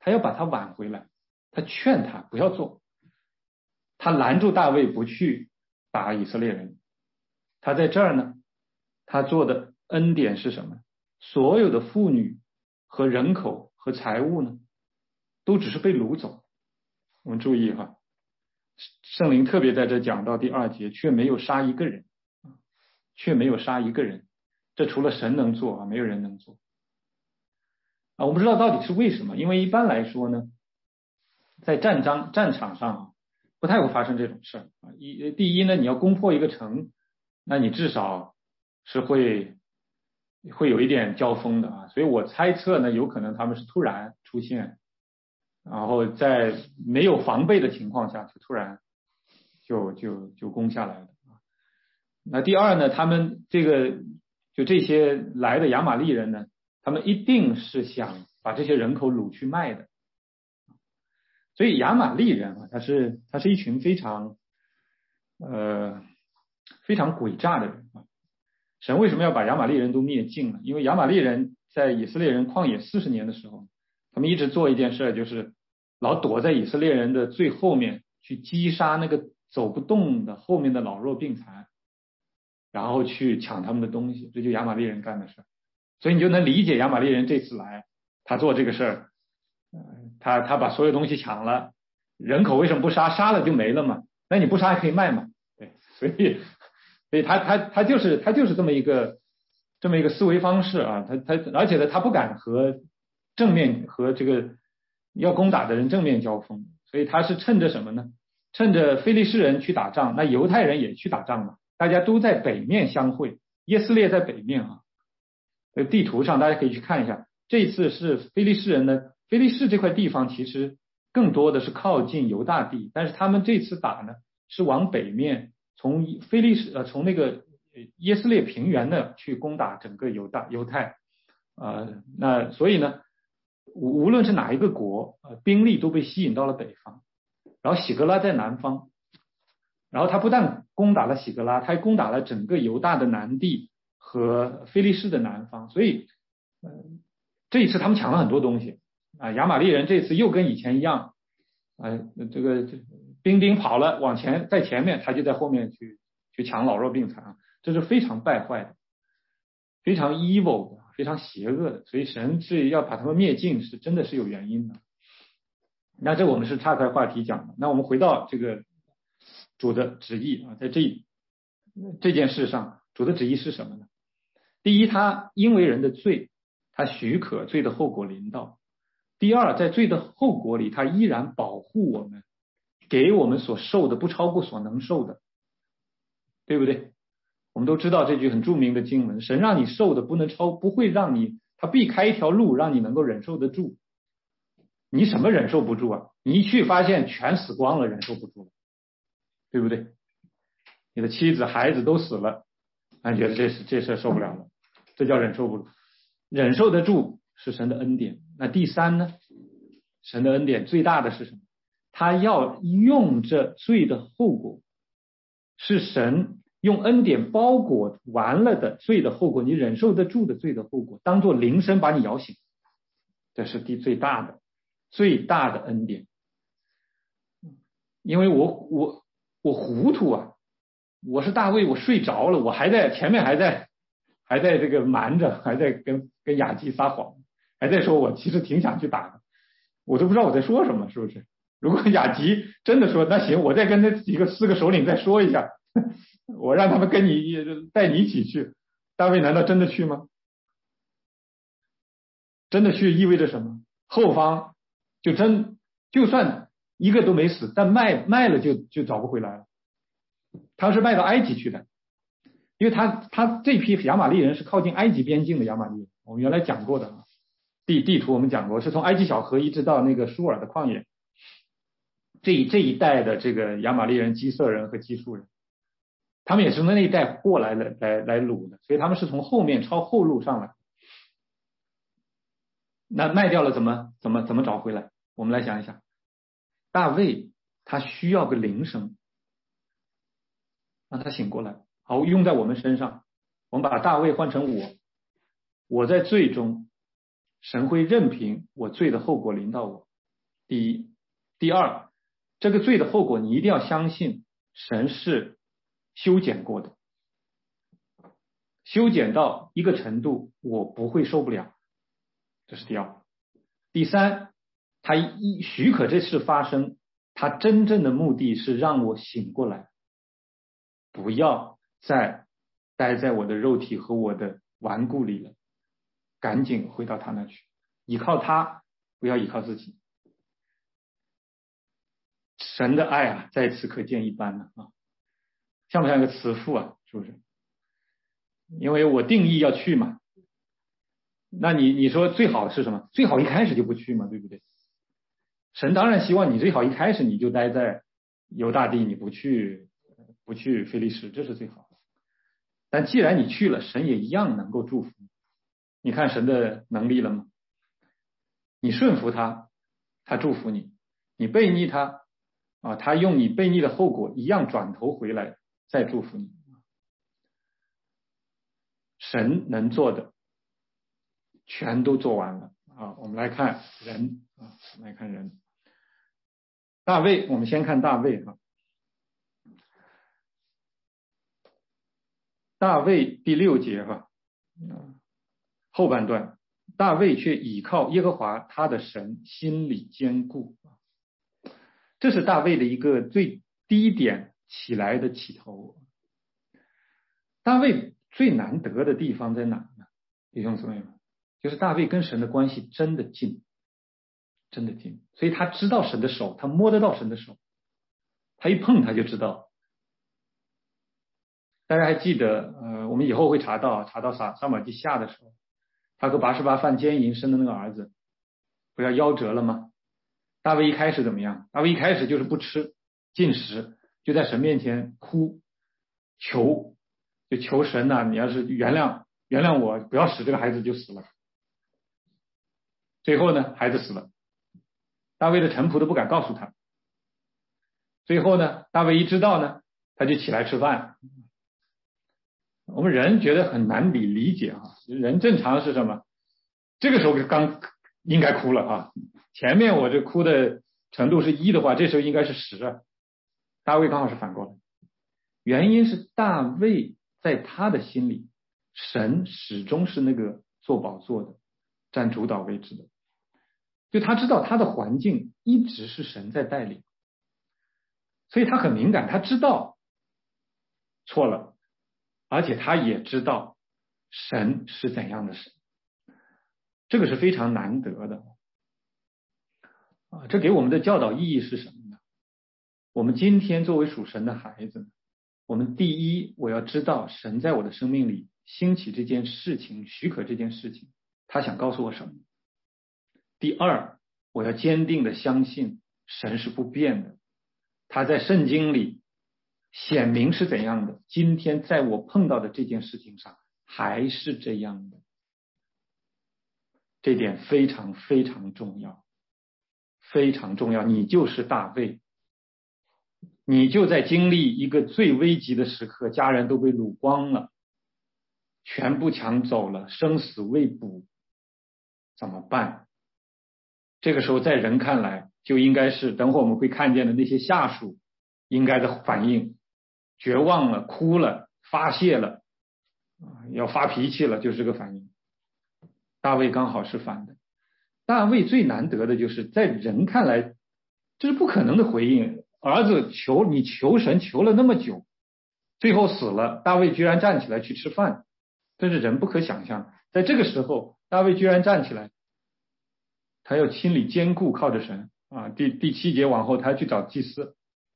他要把他挽回来，他劝他不要做，他拦住大卫不去打以色列人。他在这儿呢，他做的恩典是什么？所有的妇女和人口和财物呢，都只是被掳走。我们注意哈，圣灵特别在这讲到第二节，却没有杀一个人，却没有杀一个人。这除了神能做啊，没有人能做啊。我不知道到底是为什么，因为一般来说呢，在战场战场上啊，不太会发生这种事啊。一第一呢，你要攻破一个城，那你至少是会会有一点交锋的啊。所以我猜测呢，有可能他们是突然出现，然后在没有防备的情况下，就突然就就就攻下来的啊。那第二呢，他们这个就这些来的亚玛力人呢，他们一定是想把这些人口掳去卖的。所以亚玛力人啊，他是他是一群非常呃非常诡诈的人啊。神为什么要把亚玛力人都灭尽呢？因为亚玛力人在以色列人旷野四十年的时候，他们一直做一件事，就是老躲在以色列人的最后面去击杀那个走不动的后面的老弱病残，然后去抢他们的东西，这就亚玛力人干的事。所以你就能理解亚玛力人这次来，他做这个事儿，呃，他他把所有东西抢了，人口为什么不杀？杀了就没了嘛，那你不杀还可以卖嘛，对，所以所以他他他就是他就是这么一个这么一个思维方式啊，他他而且呢，他不敢和正面和这个要攻打的人正面交锋，所以他是趁着什么呢？趁着非利士人去打仗，那犹太人也去打仗嘛，大家都在北面相会，耶斯列在北面啊。地图上大家可以去看一下，这一次是非利士人呢，非利士这块地方其实更多的是靠近犹大地，但是他们这次打呢是往北面，从非利士呃从那个耶斯列平原呢去攻打整个犹大犹太，呃那所以呢无无论是哪一个国，呃兵力都被吸引到了北方，然后喜格拉在南方，然后他不但攻打了喜格拉，他还攻打了整个犹大的南地和非利士的南方，所以，呃，这一次他们抢了很多东西啊。亚玛力人这次又跟以前一样，啊、呃，这个兵丁跑了，往前在前面，他就在后面去去抢老弱病残，这是非常败坏的，非常 evil 的，非常邪恶的。所以神是要把他们灭尽，是真的是有原因的。那这我们是岔开话题讲的，那我们回到这个主的旨意啊，在这这件事上，主的旨意是什么呢？第一，他因为人的罪，他许可罪的后果临到；第二，在罪的后果里，他依然保护我们，给我们所受的不超过所能受的，对不对？我们都知道这句很著名的经文：神让你受的不能超，不会让你，他避开一条路让你能够忍受得住。你什么忍受不住啊？你一去发现全死光了，忍受不住了，对不对？你的妻子孩子都死了，你觉得这事这事受不了了，这叫忍受不住。忍受得住是神的恩典。那第三呢？神的恩典最大的是什么？他要用这罪的后果，是神用恩典包裹完了的罪的后果，你忍受得住的罪的后果，当作铃声把你摇醒。这是第最大的最大的恩典。因为我我我糊涂啊，我是大卫，我睡着了，我还在前面还在还在这个瞒着，还在跟跟雅基撒谎，还在说我其实挺想去打的，我都不知道我在说什么，是不是？如果雅基真的说那行，我再跟那几个四个首领再说一下，我让他们跟你带你一起去，大卫难道真的去吗？真的去意味着什么？后方就真就算一个都没死，但卖卖了就就找不回来了。他是卖到埃及去的，因为他他这批亚玛力人是靠近埃及边境的亚玛力人，我们原来讲过的地地图我们讲过，是从埃及小河一直到那个舒尔的旷野，这这一带的这个亚玛力人、基色人和基述人，他们也是从那一带过来的来来掳的，所以他们是从后面抄后路上来。那卖掉了怎么怎么怎么找回来？我们来想一想，大卫他需要个铃声，让他醒过来，好用在我们身上。我们把大卫换成我，我在罪中，神会任凭我罪的后果临到我， 第一，第二，这个罪的后果你一定要相信神是修剪过的，修剪到一个程度我不会受不了，这是第二。第三，他一许可这事发生，他真正的目的是让我醒过来，不要再待在我的肉体和我的顽固里了，赶紧回到他那去，依靠他，不要依靠自己。神的爱啊，在此可见一斑了啊，像不像一个慈父啊？是不是？因为我定义要去嘛，那你你说最好是什么？最好一开始就不去嘛，对不对？神当然希望你最好一开始你就待在犹大地，你不去不去非利士，这是最好的。但既然你去了，神也一样能够祝福你。你看神的能力了吗？你顺服他，他祝福你；你背逆他啊，他用你背逆的后果一样转头回来再祝福你。神能做的全都做完了啊！我们来看人啊，我们来看人。大卫，我们先看大卫哈。大卫第六节哈，后半段，大卫却倚靠耶和华他的神，心里坚固。这是大卫的一个最低点起来的起头。大卫最难得的地方在哪呢？弟兄姊妹们，就是大卫跟神的关系真的近，真的近，所以他知道神的手，他摸得到神的手，他一碰他就知道。大家还记得，呃，我们以后会查到，查到撒撒母耳记下的时候，他和拔示巴犯奸淫生的那个儿子，不要夭折了吗？大卫一开始怎么样？大卫一开始就是不吃禁食，就在神面前哭求，就求神呐、啊，你要是原谅原谅我，不要使这个孩子就死了。最后呢，孩子死了，大卫的臣仆都不敢告诉他。最后呢，大卫一知道呢，他就起来吃饭。我们人觉得很难理理解啊，人正常是什么？这个时候刚应该哭了啊，前面我这哭的程度是一的话，这时候应该是十啊。大卫刚好是反过来，原因是大卫在他的心里，神始终是那个做宝座的，占主导位置的，就他知道他的环境一直是神在带领，所以他很敏感，他知道错了。而且他也知道神是怎样的神，这个是非常难得的啊！这给我们的教导意义是什么呢？我们今天作为属神的孩子，我们第一，我要知道神在我的生命里兴起这件事情，许可这件事情，他想告诉我什么？第二，我要坚定的相信神是不变的，他在圣经里显明是怎样的，今天在我碰到的这件事情上还是这样的，这点非常非常重要，非常重要。你就是大卫，你就在经历一个最危急的时刻，家人都被掳光了，全部抢走了，生死未卜，怎么办？这个时候在人看来就应该是等会我们会看见的那些下属应该的反应，绝望了，哭了，发泄了，要发脾气了，就是这个反应。大卫刚好是反的。大卫最难得的就是在人看来这是不可能的回应，儿子求你求神求了那么久，最后死了，大卫居然站起来去吃饭，这是人不可想象。在这个时候大卫居然站起来，他要心里坚固，靠着神啊。第第七节往后他要去找祭司，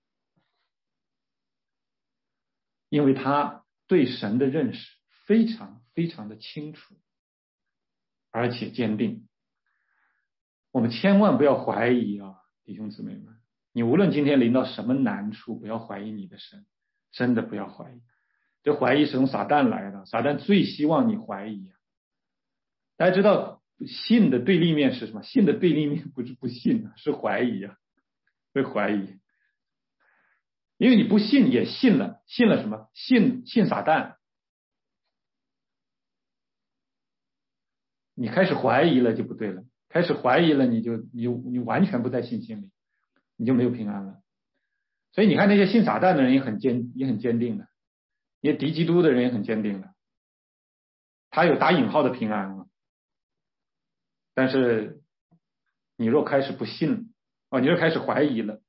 因为他对神的认识非常非常的清楚，而且坚定。我们千万不要怀疑啊，弟兄姊妹们，你无论今天临到什么难处，不要怀疑你的神，真的不要怀疑。这怀疑是从撒旦来的，撒旦最希望你怀疑啊。大家知道信的对立面是什么？信的对立面不是不信，是怀疑啊，是怀疑。因为你不信也信了，信了什么？信信撒旦。你开始怀疑了就不对了。 开始怀疑了，你就你你完全不在信心里，你就没有平安了。所以你看那些信撒旦的人也很坚也很坚定的，那些敌基督的人也很坚定的，他有打引号的平安啊。但是你若开始不信哦，你若开始怀疑了，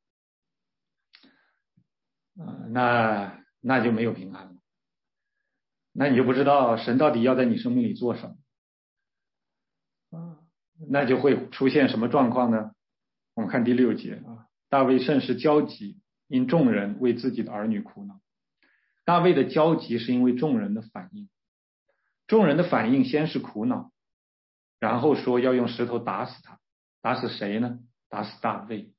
呃、那那就没有平安了，那你就不知道神到底要在你生命里做什么啊，那就会出现什么状况呢？我们看第六节啊，大卫甚是焦急，因众人为自己的儿女苦恼。大卫的焦急是因为众人的反应，众人的反应先是苦恼，然后说要用石头打死他，打死谁呢？打死大卫。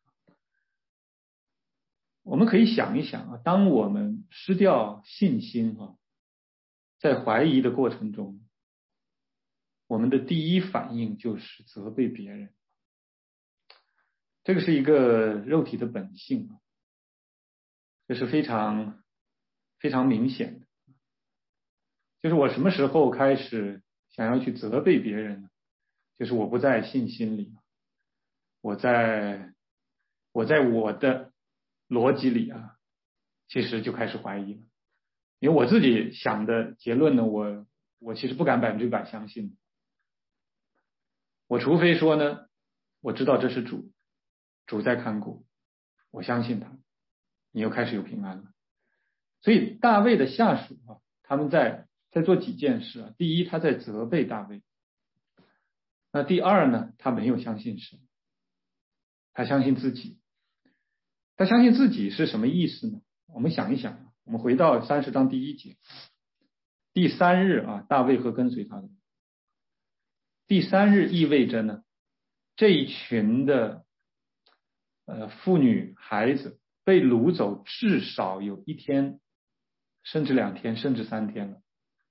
我们可以想一想啊，当我们失掉信心啊，在怀疑的过程中，我们的第一反应就是责备别人，这个是一个肉体的本性啊，这是非常非常明显的。就是我什么时候开始想要去责备别人呢？就是我不在信心里，我在我在我的逻辑里啊，其实就开始怀疑了。因为我自己想的结论呢，我我其实不敢百分之百相信。我除非说呢，我知道这是主，主在看顾，我相信他，你又开始有平安了。所以大卫的下属啊，他们在在做几件事啊。第一，他在责备大卫。那第二呢，他没有相信神，他相信自己。他相信自己是什么意思呢？我们想一想，我们回到三十章第一节，第三日啊，大卫和跟随他的。第三日意味着呢，这一群的呃妇女孩子被掳走至少有一天，甚至两天，甚至三天了。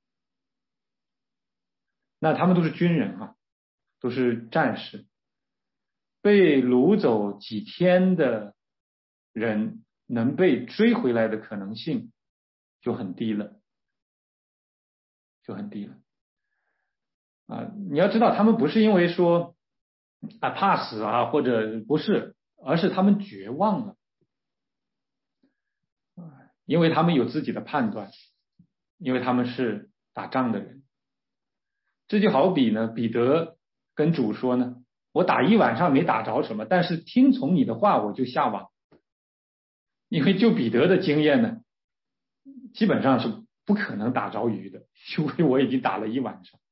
那他们都是军人啊，都是战士，被掳走几天的人能被追回来的可能性就很低了，就很低了啊！你要知道，他们不是因为说啊怕死啊，或者不是，而是他们绝望了，因为他们有自己的判断，因为他们是打仗的人。这就好比呢，彼得跟主说呢，我打一晚上没打着什么，但是听从你的话我就下网。因为就彼得的经验呢，基本上是不可能打着鱼的，因为我已经打了一晚上。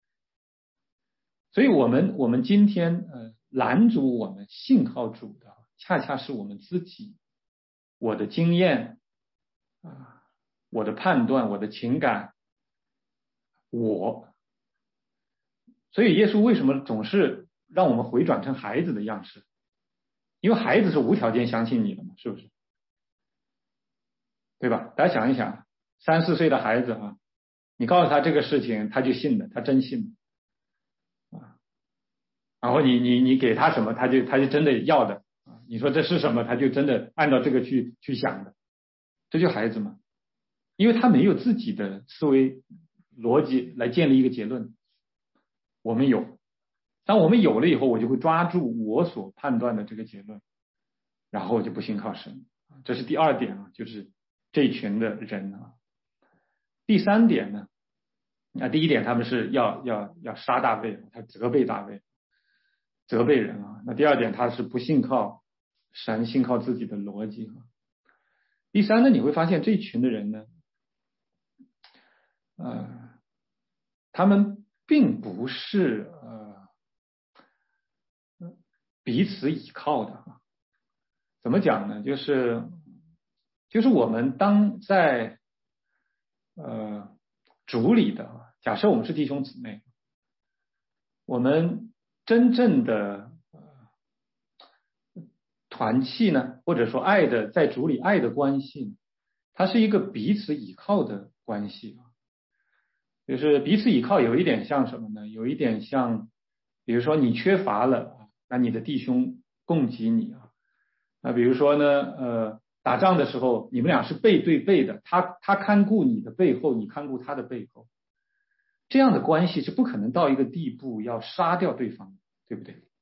所以我们我们今天呃拦阻我们信靠主的，恰恰是我们自己，我的经验啊，我的判断，我的情感，我。所以耶稣为什么总是让我们回转成孩子的样式？因为孩子是无条件相信你的嘛，是不是？对吧？大家想一想，三四岁的孩子啊，你告诉他这个事情，他就信了，他真信了啊。然后你你你给他什么，他就他就真的要的啊。你说这是什么，他就真的按照这个去去想的，这就孩子嘛。因为他没有自己的思维逻辑来建立一个结论。我们有，当我们有了以后，我就会抓住我所判断的这个结论，然后我就不信靠神。这是第二点啊，就是这一群的人啊。第三点呢，啊，第一点他们是要要要杀大卫，他责备大卫，责备人啊。那第二点他是不信靠神，信靠自己的逻辑啊。第三呢，你会发现这一群的人呢，呃，他们并不是呃彼此依靠的啊。怎么讲呢？就是就是我们当在呃主里的，假设我们是弟兄姊妹，我们真正的呃团契呢，或者说爱的在主里爱的关系，它是一个彼此依靠的关系啊。就是彼此依靠有一点像什么呢？有一点像，比如说你缺乏了，那你的弟兄供给你啊。那比如说呢，呃，打仗的时候你们俩是背对背的，他他看顾你的背后，你看顾他的背后，这样的关系是不可能到一个地步要杀掉对方，对不对？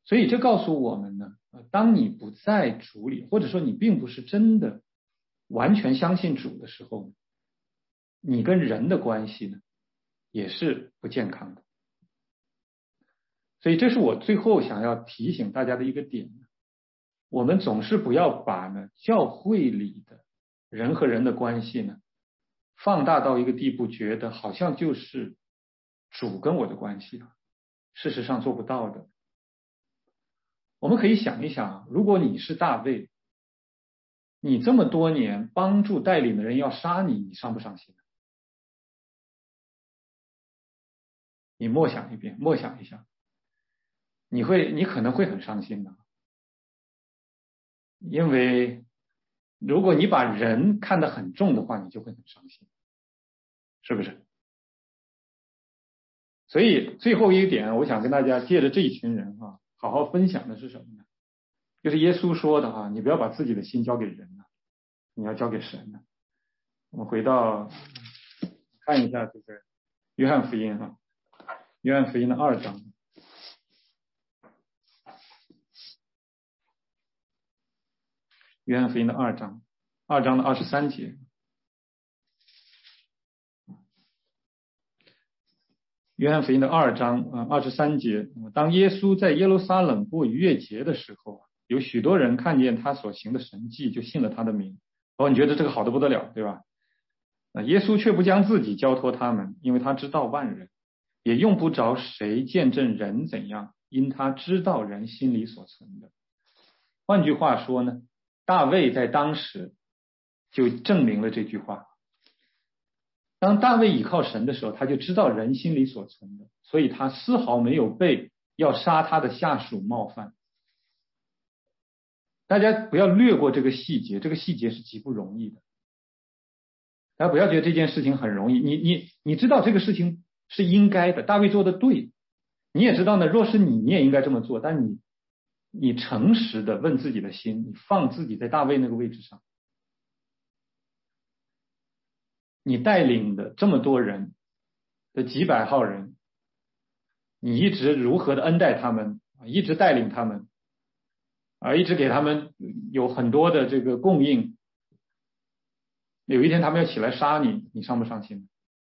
所以这告诉我们呢，当你不在主里，或者说你并不是真的完全相信主的时候，你跟人的关系呢也是不健康的。所以这是我最后想要提醒大家的一个点，我们总是不要把呢教会里的人和人的关系呢放大到一个地步，觉得好像就是主跟我的关系啊，事实上做不到的。我们可以想一想，如果你是大卫，你这么多年帮助带领的人要杀你，你伤不伤心？你默想一遍，默想一下，你会，你可能会很伤心的，因为如果你把人看得很重的话，你就会很伤心，是不是？所以最后一点，我想跟大家借着这一群人啊，好好分享的是什么呢？就是耶稣说的啊，你不要把自己的心交给人了，你要交给神了。我们回到看一下这个约翰福音哈，约翰福音的二章，约翰福音的二章，二章的二十三节。约翰福音的二章啊二十三节，当耶稣在耶路撒冷过逾越节的时候，有许多人看见他所行的神迹，就信了他的名。哦，你觉得这个好得不得了，对吧？耶稣却不将自己交托他们，因为他知道万人，也用不着谁见证人怎样，因他知道人心里所存的。换句话说呢，大卫在当时就证明了这句话。当大卫倚靠神的时候，他就知道人心里所存的，所以他丝毫没有被要杀他的下属冒犯。大家不要略过这个细节，这个细节是极不容易的。大家不要觉得这件事情很容易，你你你知道这个事情是应该的，大卫做的对，你也知道呢，若是你，你也应该这么做，但你你诚实的问自己的心，你放自己在大卫那个位置上。你带领的这么多人的几百号人，你一直如何的恩待他们，一直带领他们，啊，一直给他们有很多的这个供应。有一天他们要起来杀你，你伤不伤心？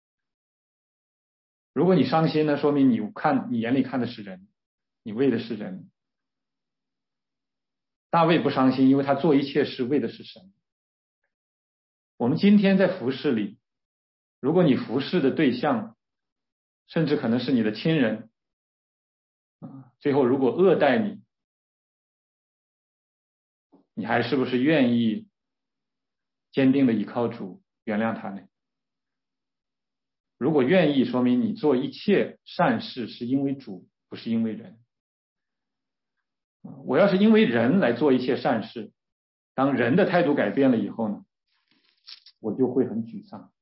如果你伤心呢，说明你看你眼里看的是人，你为的是人。大卫不伤心，因为他做一切事为的是神。我们今天在服事里，如果你服侍的对象甚至可能是你的亲人，最后如果恶待你，你还是不是愿意坚定的依靠主原谅他呢？如果愿意，说明你做一切善事是因为主，不是因为人。我要是因为人来做一切善事，当人的态度改变了以后呢，我就会很沮丧。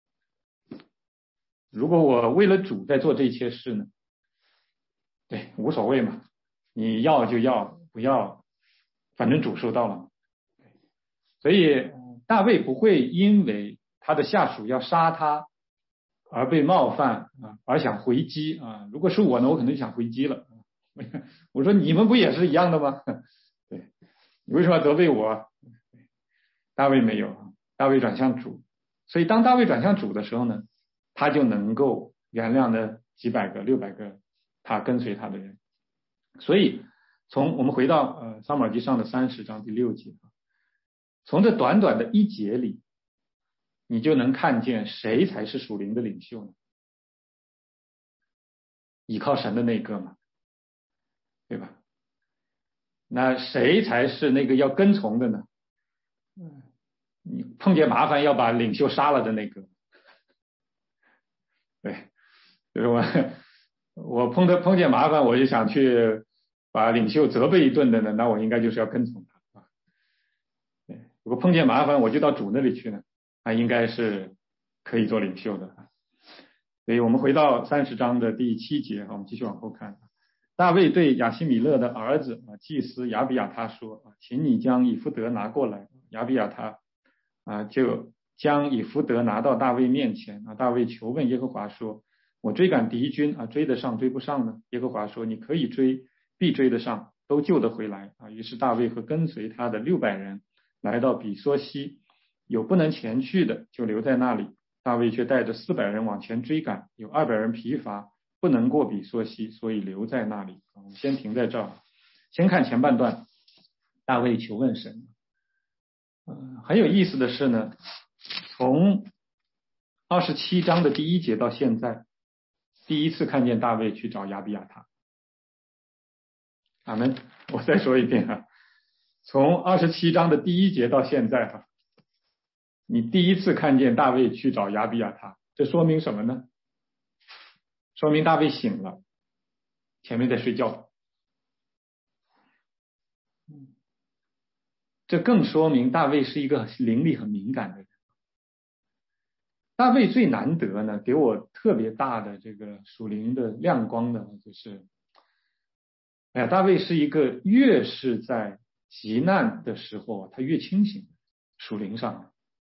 如果我为了主在做这些事呢，对，无所谓嘛，你要就要，不要，反正主收到了。所以大卫不会因为他的下属要杀他而被冒犯啊，而想回击啊。如果是我呢，我可能就想回击了。我说你们不也是一样的吗？对，你为什么要责备我？大卫没有，大卫转向主。所以当大卫转向主的时候呢，他就能够原谅了几百个、六百个他跟随他的人。所以从我们回到呃撒母耳记上的三十章第六节，从这短短的一节里，你就能看见谁才是属灵的领袖呢？倚靠神的那个嘛，对吧？那谁才是那个要跟从的呢？你碰见麻烦要把领袖杀了的那个。对，就是我我碰到碰见麻烦我就想去把领袖责备一顿的呢，那我应该就是要跟从他啊。对，如果碰见麻烦我就到主那里去呢，那应该是可以做领袖的。所以我们回到三十章的第七节，我们继续往后看。大卫对亚希米勒的儿子啊祭司亚比亚他说啊，请你将以弗得拿过来。亚比亚他啊就将以弗得拿到大卫面前啊。大卫求问耶和华说，我追赶敌军啊，追得上追不上呢？耶和华说，你可以追， 必追得上，都救得回来啊。于是大卫和跟随他的六百人来到比梭西，有不能前去的就留在那里。大卫却带着四百人往前追赶，有二百人疲乏，不能过比梭西，所以留在那里。我们先停在这儿，先看前半段，大卫求问神。呃、很有意思的是呢，从二十七章的第一节到现在，第一次看见大卫去找亚比亚他。阿们。我再说一遍啊，从二十七章的第一节到现在哈，你第一次看见大卫去找亚比亚他，这说明什么呢？说明大卫醒了，前面在睡觉。这更说明大卫是一个灵力很敏感的人。大卫最难得呢，给我特别大的这个属灵的亮光的，就是，哎呀，大卫是一个越是在急难的时候，他越清醒，属灵上。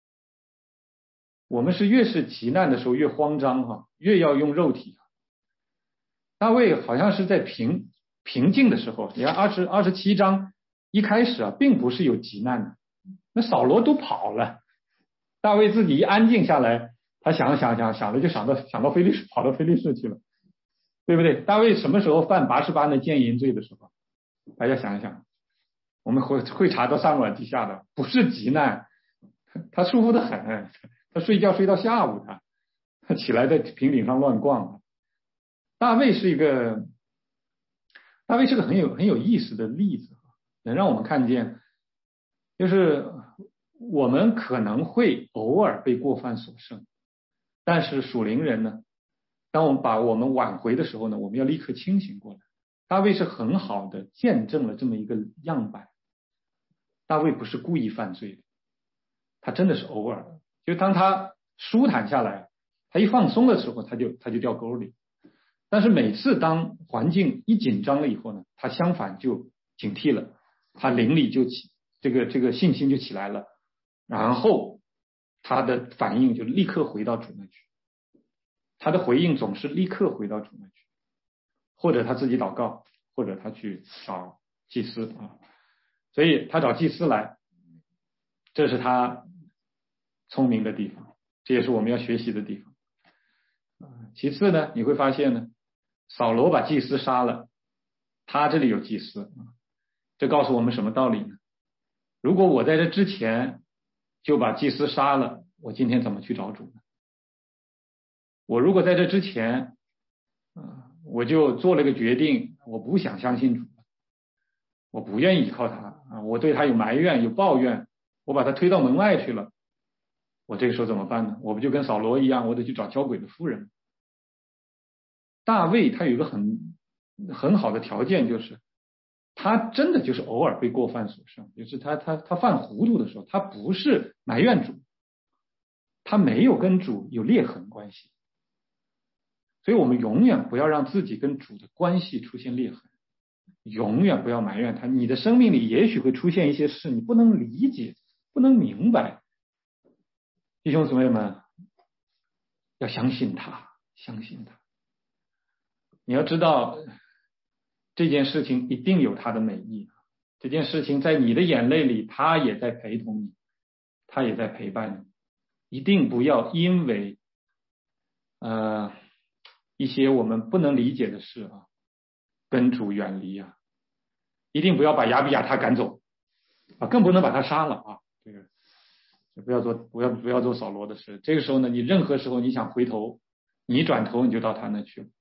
我们是越是急难的时候越慌张哈，越要用肉体。大卫好像是在平平静的时候，你看二十二十七章一开始啊，并不是有急难的，那扫罗都跑了，大卫自己一安静下来，他想想想想了就想到想到非利士，跑到非利士去了，对不对？大卫什么时候犯八十八的奸淫罪的时候？大家想一想，我们会会查到撒母耳记下的，不是急难，他舒服得很，他睡觉睡到下午，他他起来在平顶上乱逛。大卫是一个，大卫是个很有很有意思的例子，能让我们看见，就是我们可能会偶尔被过犯所胜，但是属灵人呢，当我们把我们挽回的时候呢，我们要立刻清醒过来。大卫是很好的见证了这么一个样板。大卫不是故意犯罪的，他真的是偶尔的，就当他舒坦下来，他一放松的时候，他就他就掉沟里。但是每次当环境一紧张了以后呢，他相反就警惕了，他灵里就起这个这个信心就起来了，然后他的反应就立刻回到主那去，他的回应总是立刻回到主那去，或者他自己祷告，或者他去找祭司啊，所以他找祭司来，这是他聪明的地方，这也是我们要学习的地方。其次呢，你会发现呢，扫罗把祭司杀了，他这里有祭司，这告诉我们什么道理呢？如果我在这之前就把祭司杀了，我今天怎么去找主呢？我如果在这之前，我就做了个决定，我不想相信主，我不愿意依靠他啊，我对他有埋怨有抱怨，我把他推到门外去了，我这个时候怎么办呢？我不就跟扫罗一样，我得去找交鬼的妇人。大卫他有一个很很好的条件，就是他真的就是偶尔被过犯所胜，就是他他他犯糊涂的时候，他不是埋怨主，他没有跟主有裂痕关系。所以我们永远不要让自己跟主的关系出现裂痕，永远不要埋怨他。你的生命里也许会出现一些事你不能理解不能明白，弟兄姊妹们要相信他，相信他。你要知道这件事情一定有它的美意，这件事情在你的眼泪里他也在陪同你，他也在陪伴你。一定不要因为呃一些我们不能理解的事啊跟主远离啊，一定不要把亚比亚他赶走啊，更不能把他杀了啊，这个不要做不要不要做扫罗的事。这个时候呢，你任何时候你想回头，你一转头你就到他那去了，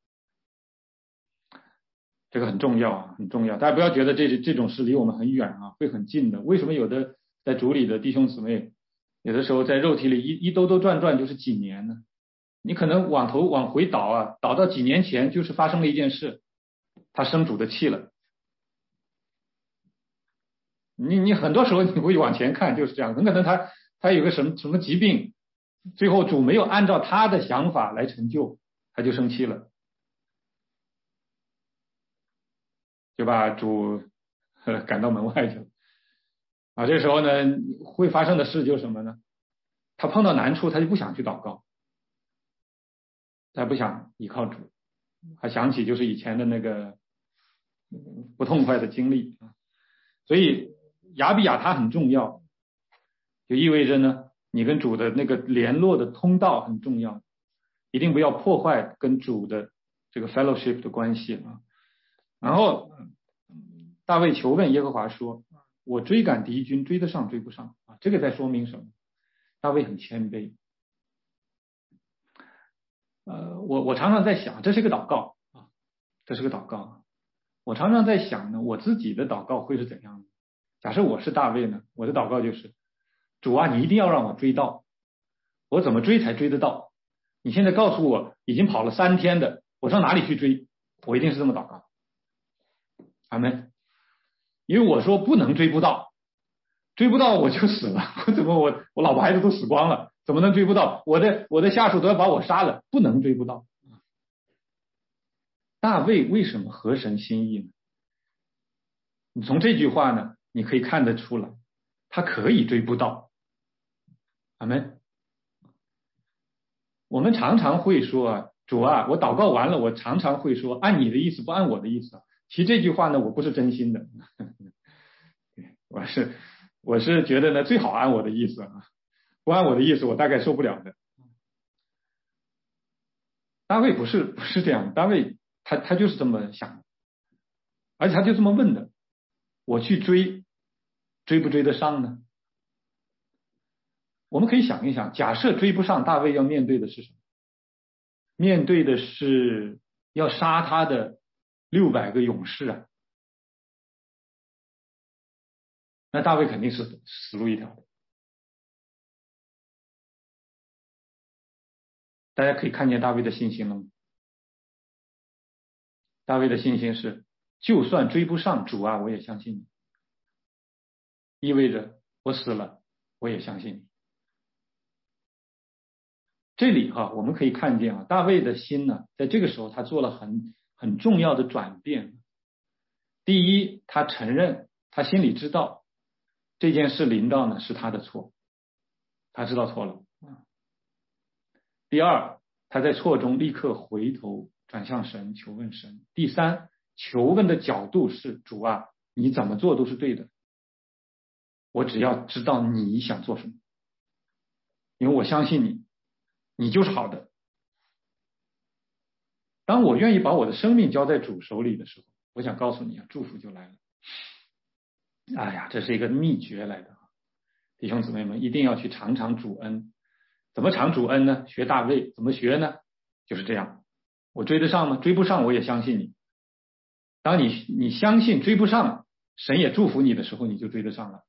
这个很重要啊，很重要。大家不要觉得这这种事离我们很远啊，会很近的。为什么有的在主里的弟兄姊妹，有的时候在肉体里一一兜兜转转就是几年呢？你可能往头往回倒啊，倒到几年前就是发生了一件事，他生主的气了。你你很多时候你会往前看就是这样，很可能他他有个什么什么疾病，最后主没有按照他的想法来成就，他就生气了。就把主赶到门外去了啊！这时候呢，会发生的事就是什么呢？他碰到难处，他就不想去祷告，他不想依靠主，他想起就是以前的那个不痛快的经历啊。所以亚比亚他很重要，就意味着呢，你跟主的那个联络的通道很重要，一定不要破坏跟主的这个 fellowship 的关系啊。然后大卫求问耶和华说：“我追赶敌军，追得上追不上啊？”这个在说明什么？大卫很谦卑。呃，我我常常在想，这是个祷告啊，这是个祷告。我常常在想呢，我自己的祷告会是怎样的？假设我是大卫呢，我的祷告就是：主啊，你一定要让我追到，我怎么追才追得到？你现在告诉我，已经跑了三天的，我上哪里去追？我一定是这么祷告。阿们。因为我说不能追不到，追不到我就死了，我怎么我我老婆孩子都死光了，怎么能追不到？我的我的下属都要把我杀了，不能追不到。大卫为什么合神心意呢？你从这句话呢，你可以看得出来，他可以追不到。阿们。我们常常会说啊，主啊，我祷告完了，我常常会说，按你的意思，不按我的意思。其实这句话呢，我不是真心的，我是我是觉得呢，最好按我的意思啊，不按我的意思，我大概受不了的。大卫不是不是这样，大卫他他就是这么想的，而且他就这么问的：我去追，追不追得上呢？我们可以想一想，假设追不上，大卫要面对的是什么？面对的是要杀他的六百个勇士啊！那大卫肯定是死路一条的。大家可以看见大卫的信心了吗？大卫的信心是，就算追不上主啊，我也相信你。意味着我死了，我也相信你。这里哈，我们可以看见啊，大卫的心呢，在这个时候他做了很很重要的转变。第一，他承认，他心里知道这件事临到呢是他的错，他知道错了。第二，他在错中立刻回头转向神，求问神。第三，求问的角度是：主啊，你怎么做都是对的，我只要知道你想做什么，因为我相信你，你就是好的。当我愿意把我的生命交在主手里的时候，我想告诉你啊，祝福就来了。哎呀，这是一个秘诀来的，弟兄姊妹们一定要去尝尝主恩。怎么尝主恩呢？学大卫，怎么学呢？就是这样。我追得上吗？追不上，我也相信你。当你你相信追不上，神也祝福你的时候，你就追得上了。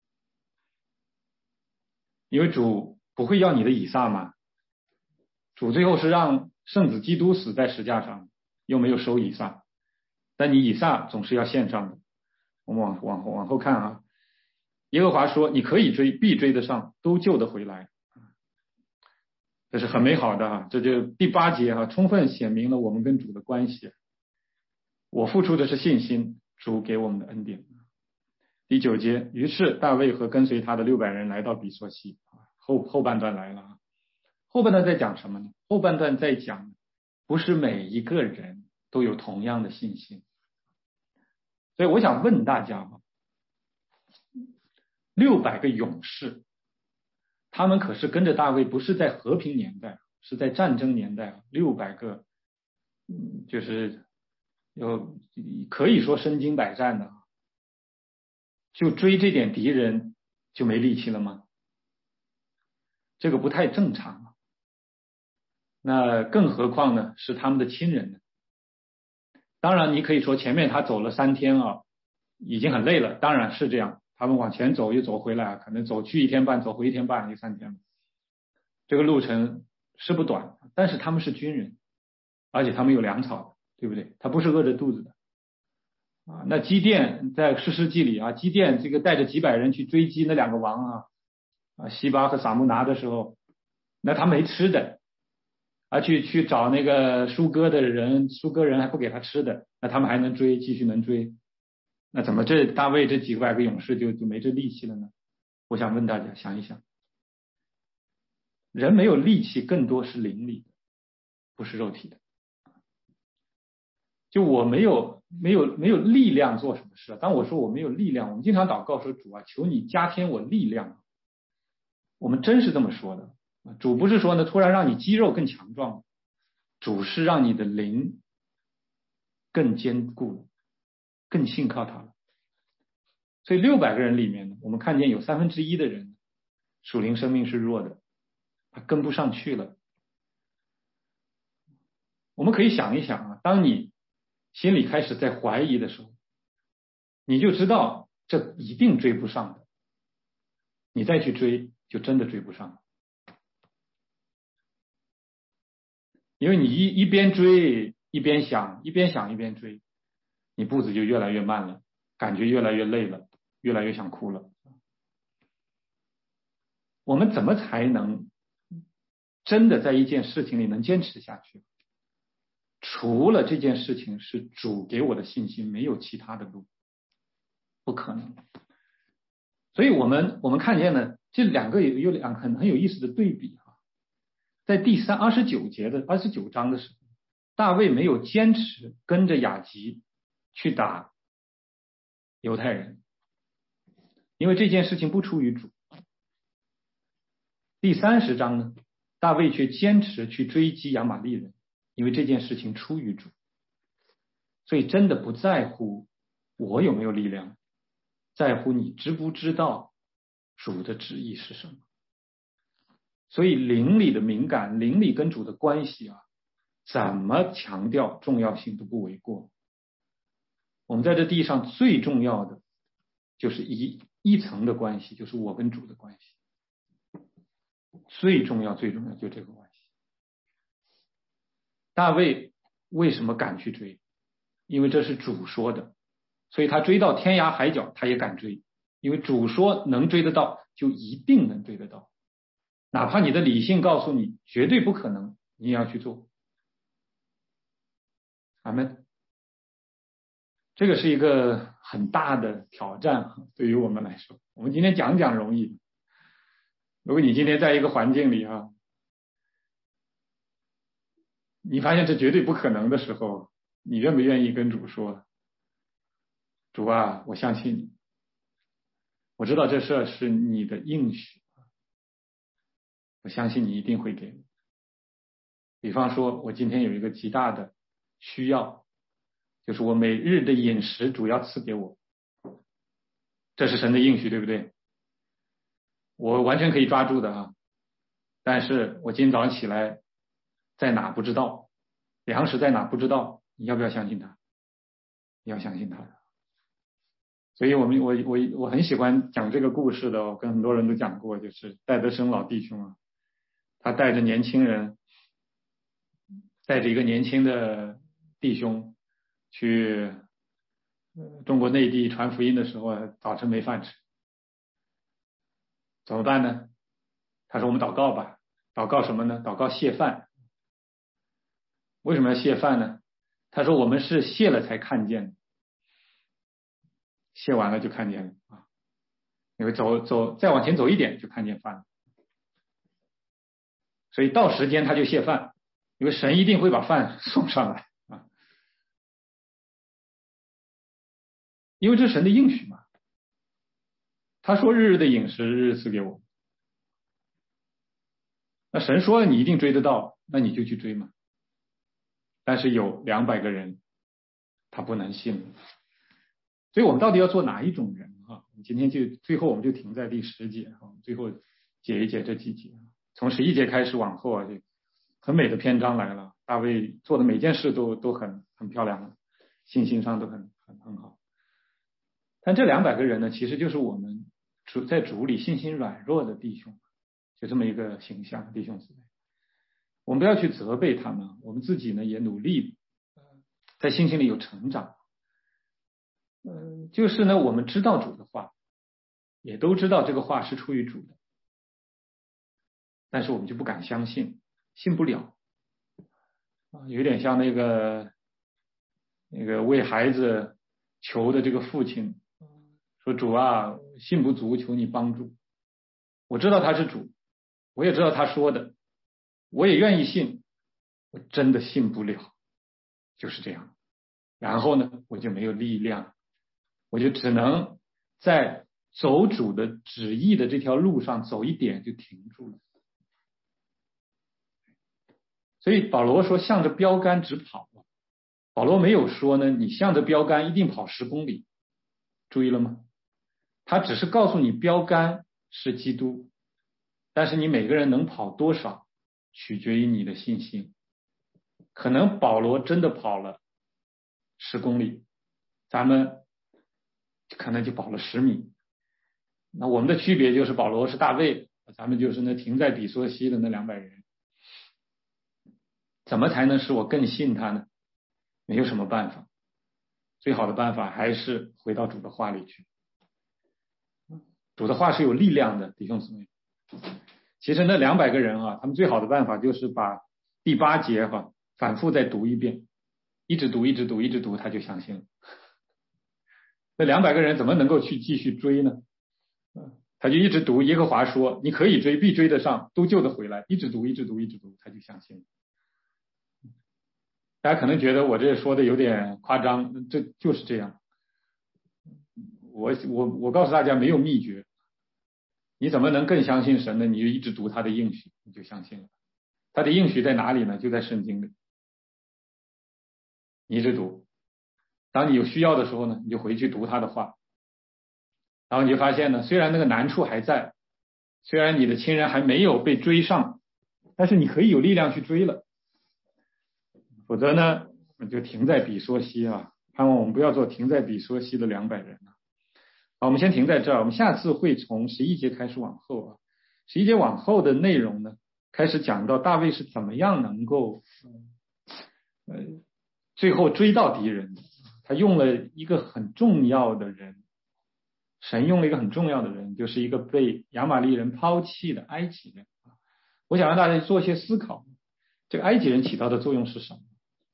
因为主不会要你的以撒嘛，主最后是让圣子基督死在石架上，又没有收以撒，但你以撒总是要献上的。我们往往往后看啊，耶和华说：“你可以追，必追得上，都救得回来。”这是很美好的啊！这就第八节啊，充分显明了我们跟主的关系。我付出的是信心，主给我们的恩典。第九节，于是大卫和跟随他的六百人来到比索西，后后半段来了啊。后半段在讲什么呢？后半段在讲，不是每一个人都有同样的信心。所以我想问大家啊，六百个勇士，他们可是跟着大卫，不是在和平年代，是在战争年代。六百个，嗯，就是有可以说身经百战的，就追这点敌人就没力气了吗？这个不太正常啊。那更何况呢，是他们的亲人呢？当然，你可以说前面他走了三天啊，已经很累了，当然是这样。他们往前走又走回来，可能走去一天半，走回一天半，就三天了。这个路程是不短，但是他们是军人，而且他们有粮草，对不对？他不是饿着肚子的啊。那基甸在士师记里啊，基甸这个带着几百人去追击那两个王啊，啊西巴和撒慕拿的时候，那他没吃的，啊去去找那个舒哥的人，舒哥人还不给他吃的，那他们还能追，继续能追。那怎么这大卫这几百个勇士就就没这力气了呢？我想问大家想一想，人没有力气，更多是灵里的，不是肉体的。 就我没有没有没有力量做什么事。当我说我没有力量，我们经常祷告说主啊，求你加添我力量。我们真是这么说的。主不是说呢突然让你肌肉更强壮，主是让你的灵更坚固，更信靠他了。所以六百个人里面呢，我们看见有三分之一的人属灵生命是弱的，他跟不上去了。我们可以想一想啊，当你心里开始在怀疑的时候，你就知道这一定追不上的，你再去追就真的追不上了。因为你一一边追一边想，一边想一边追，你步子就越来越慢了，感觉越来越累了，越来越想哭了。我们怎么才能真的在一件事情里能坚持下去？除了这件事情是主给我的信心，没有其他的路，不可能。所以我们我们看见呢，这两个有有两个很很有意思的对比啊。在第三二十九节的二十九章的时候，大卫没有坚持跟着雅吉去打犹太人，因为这件事情不出于主。第三十章呢，大卫却坚持去追击亚玛力人，因为这件事情出于主。所以真的不在乎我有没有力量，在乎你知不知道主的旨意是什么。所以灵里的敏感，灵里跟主的关系啊，怎么强调重要性都不为过。我们在这地上最重要的就是一一层的关系，就是我跟主的关系，最重要最重要就这个关系。大卫为什么敢去追？因为这是主说的，所以他追到天涯海角他也敢追，因为主说能追得到就一定能追得到，哪怕你的理性告诉你绝对不可能，你也要去做。阿们。这个是一个很大的挑战，对于我们来说。我们今天讲讲容易，如果你今天在一个环境里啊，你发现这绝对不可能的时候，你愿不愿意跟主说，主啊，我相信你，我知道这事是你的应许，我相信你一定会给我。比方说我今天有一个极大的需要，就是我每日的饮食主要赐给我，这是神的应许，对不对？我完全可以抓住的啊，但是我今天早上起来在哪不知道，粮食在哪不知道，你要不要相信他？你要相信他。所以我们我我我很喜欢讲这个故事的，我跟很多人都讲过，就是戴德生老弟兄啊，他带着年轻人，带着一个年轻的弟兄去中国内地传福音的时候，早晨没饭吃，怎么办呢？他说我们祷告吧。祷告什么呢？祷告谢饭。为什么要谢饭呢？他说我们是谢了才看见，谢完了就看见了啊。因为走走再往前走一点就看见饭了，所以到时间他就谢饭，因为神一定会把饭送上来啊，因为这是神的应许嘛。他说日日的饮食日日赐给我，那神说了你一定追得到，那你就去追嘛。但是有两百个人他不能信，所以我们到底要做哪一种人啊？今天就最后我们就停在第十节啊，最后解一解这几节，从十一节开始往后啊，就很美的篇章来了。大卫做的每件事都都很很漂亮，信心上都很很很好。但这两百个人呢，其实就是我们主在主里信心软弱的弟兄，就这么一个形象，弟兄姊妹。我们不要去责备他们，我们自己呢也努力在信心里有成长。嗯、呃，就是呢，我们知道主的话，也都知道这个话是出于主的，但是我们就不敢相信，信不了啊，有点像那个那个为孩子求的这个父亲说：“主啊，信不足，求你帮助。我知道他是主，我也知道他说的，我也愿意信，我真的信不了。”就是这样。 然后呢，我就没有力量，我就只能在走主的旨意的这条路上走一点就停住了。所以保罗说向着标杆直跑，保罗没有说呢你向着标杆一定跑十公里，注意了吗？他只是告诉你标杆是基督，但是你每个人能跑多少取决于你的信心。可能保罗真的跑了十公里，咱们可能就跑了十米。那我们的区别就是保罗是大卫，咱们就是那停在比索西的那两百人。怎么才能使我更信他呢？没有什么办法，最好的办法还是回到主的话里去。主的话是有力量的，弟兄姊妹。其实那两百个人啊，他们最好的办法就是把第八节哈、啊、反复再读一遍，一直读一直读一直读，他就相信了。那两百个人怎么能够去继续追呢？他就一直读耶和华说你可以追，必追得上，都救得回来，一直读一直读一直读，他就相信了。大家可能觉得我这说的有点夸张，这就是这样。我我我告诉大家没有秘诀，你怎么能更相信神呢？你就一直读他的应许，你就相信了。他的应许在哪里呢？就在圣经里，你一直读。当你有需要的时候呢，你就回去读他的话，然后你就发现呢，虽然那个难处还在，虽然你的亲人还没有被追上，但是你可以有力量去追了。否则呢，我就停在比索西啊！盼望我们不要做停在比索西的两百人啊！好，我们先停在这儿，我们下次会从十一节开始往后啊。十一节往后的内容呢，开始讲到大卫是怎么样能够呃最后追到敌人的。他用了一个很重要的人，神用了一个很重要的人，就是一个被亚玛力人抛弃的埃及人啊。我想让大家做一些思考，这个埃及人起到的作用是什么？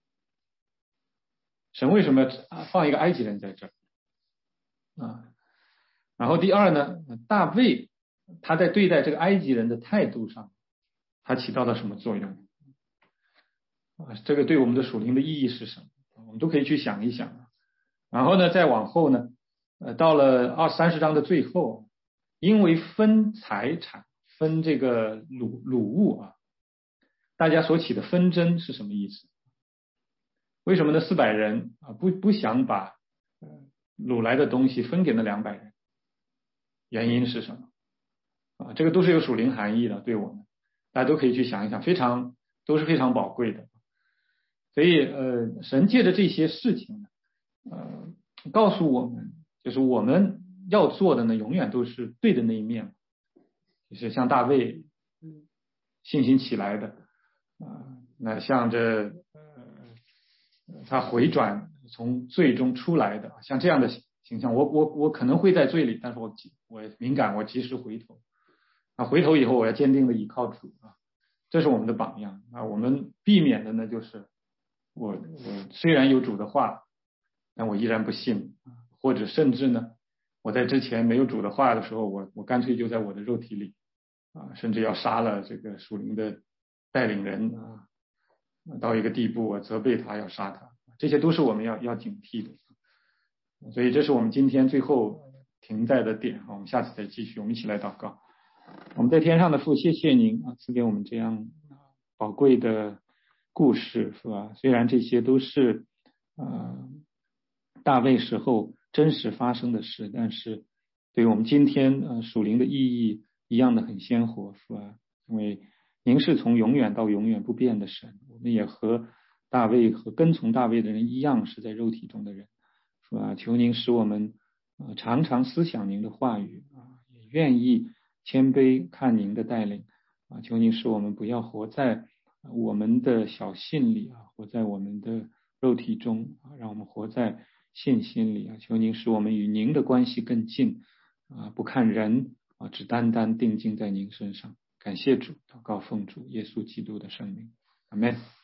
神为什么放一个埃及人在这儿啊？然后第二呢，大卫他在对待这个埃及人的态度上，他起到了什么作用啊？这个对我们的属灵的意义是什么？我们都可以去想一想。然后呢，再往后呢，呃，到了二三十章的最后，因为分财产、分这个掳掳物啊，大家所起的纷争是什么意思？为什么呢？四百人啊不不想把掳来的东西分给那两百人？原因是什么？啊，这个都是有属灵含义的，对我们大家都可以去想一想，非常都是非常宝贵的。所以呃，神借着这些事情呢，呃，告诉我们，就是我们要做的呢，永远都是对的那一面，就是像大卫信心起来的啊、呃，那像这呃他回转从罪中出来的，像这样的形象，我我我可能会在罪里，但是我我敏感，我及时回头啊，回头以后我要坚定的倚靠主啊，这是我们的榜样啊。我们避免的呢，就是我我虽然有主的话，但我依然不信，或者甚至呢，我在之前没有主的话的时候，我我干脆就在我的肉体里啊，甚至要杀了这个属灵的带领人啊，到一个地步，我责备他要杀他，这些都是我们要要警惕的。所以这是我们今天最后停在的点，我们下次再继续，我们一起来祷告。我们在天上的父，谢谢您啊，赐给我们这样宝贵的故事，是吧？虽然这些都是呃大卫时候真实发生的事，但是对于我们今天呃属灵的意义一样的很鲜活，是吧？因为您是从永远到永远不变的神，我们也和大卫和跟从大卫的人一样，是在肉体中的人，是吧？求您使我们呃常常思想您的话语啊，也愿意谦卑看您的带领啊，求您使我们不要活在我们的小信里啊，活在我们的肉体中啊，让我们活在信心里啊，求您使我们与您的关系更近啊，不看人啊，只单单定睛在您身上。感谢主，祷告奉主耶稣基督的圣名，阿们。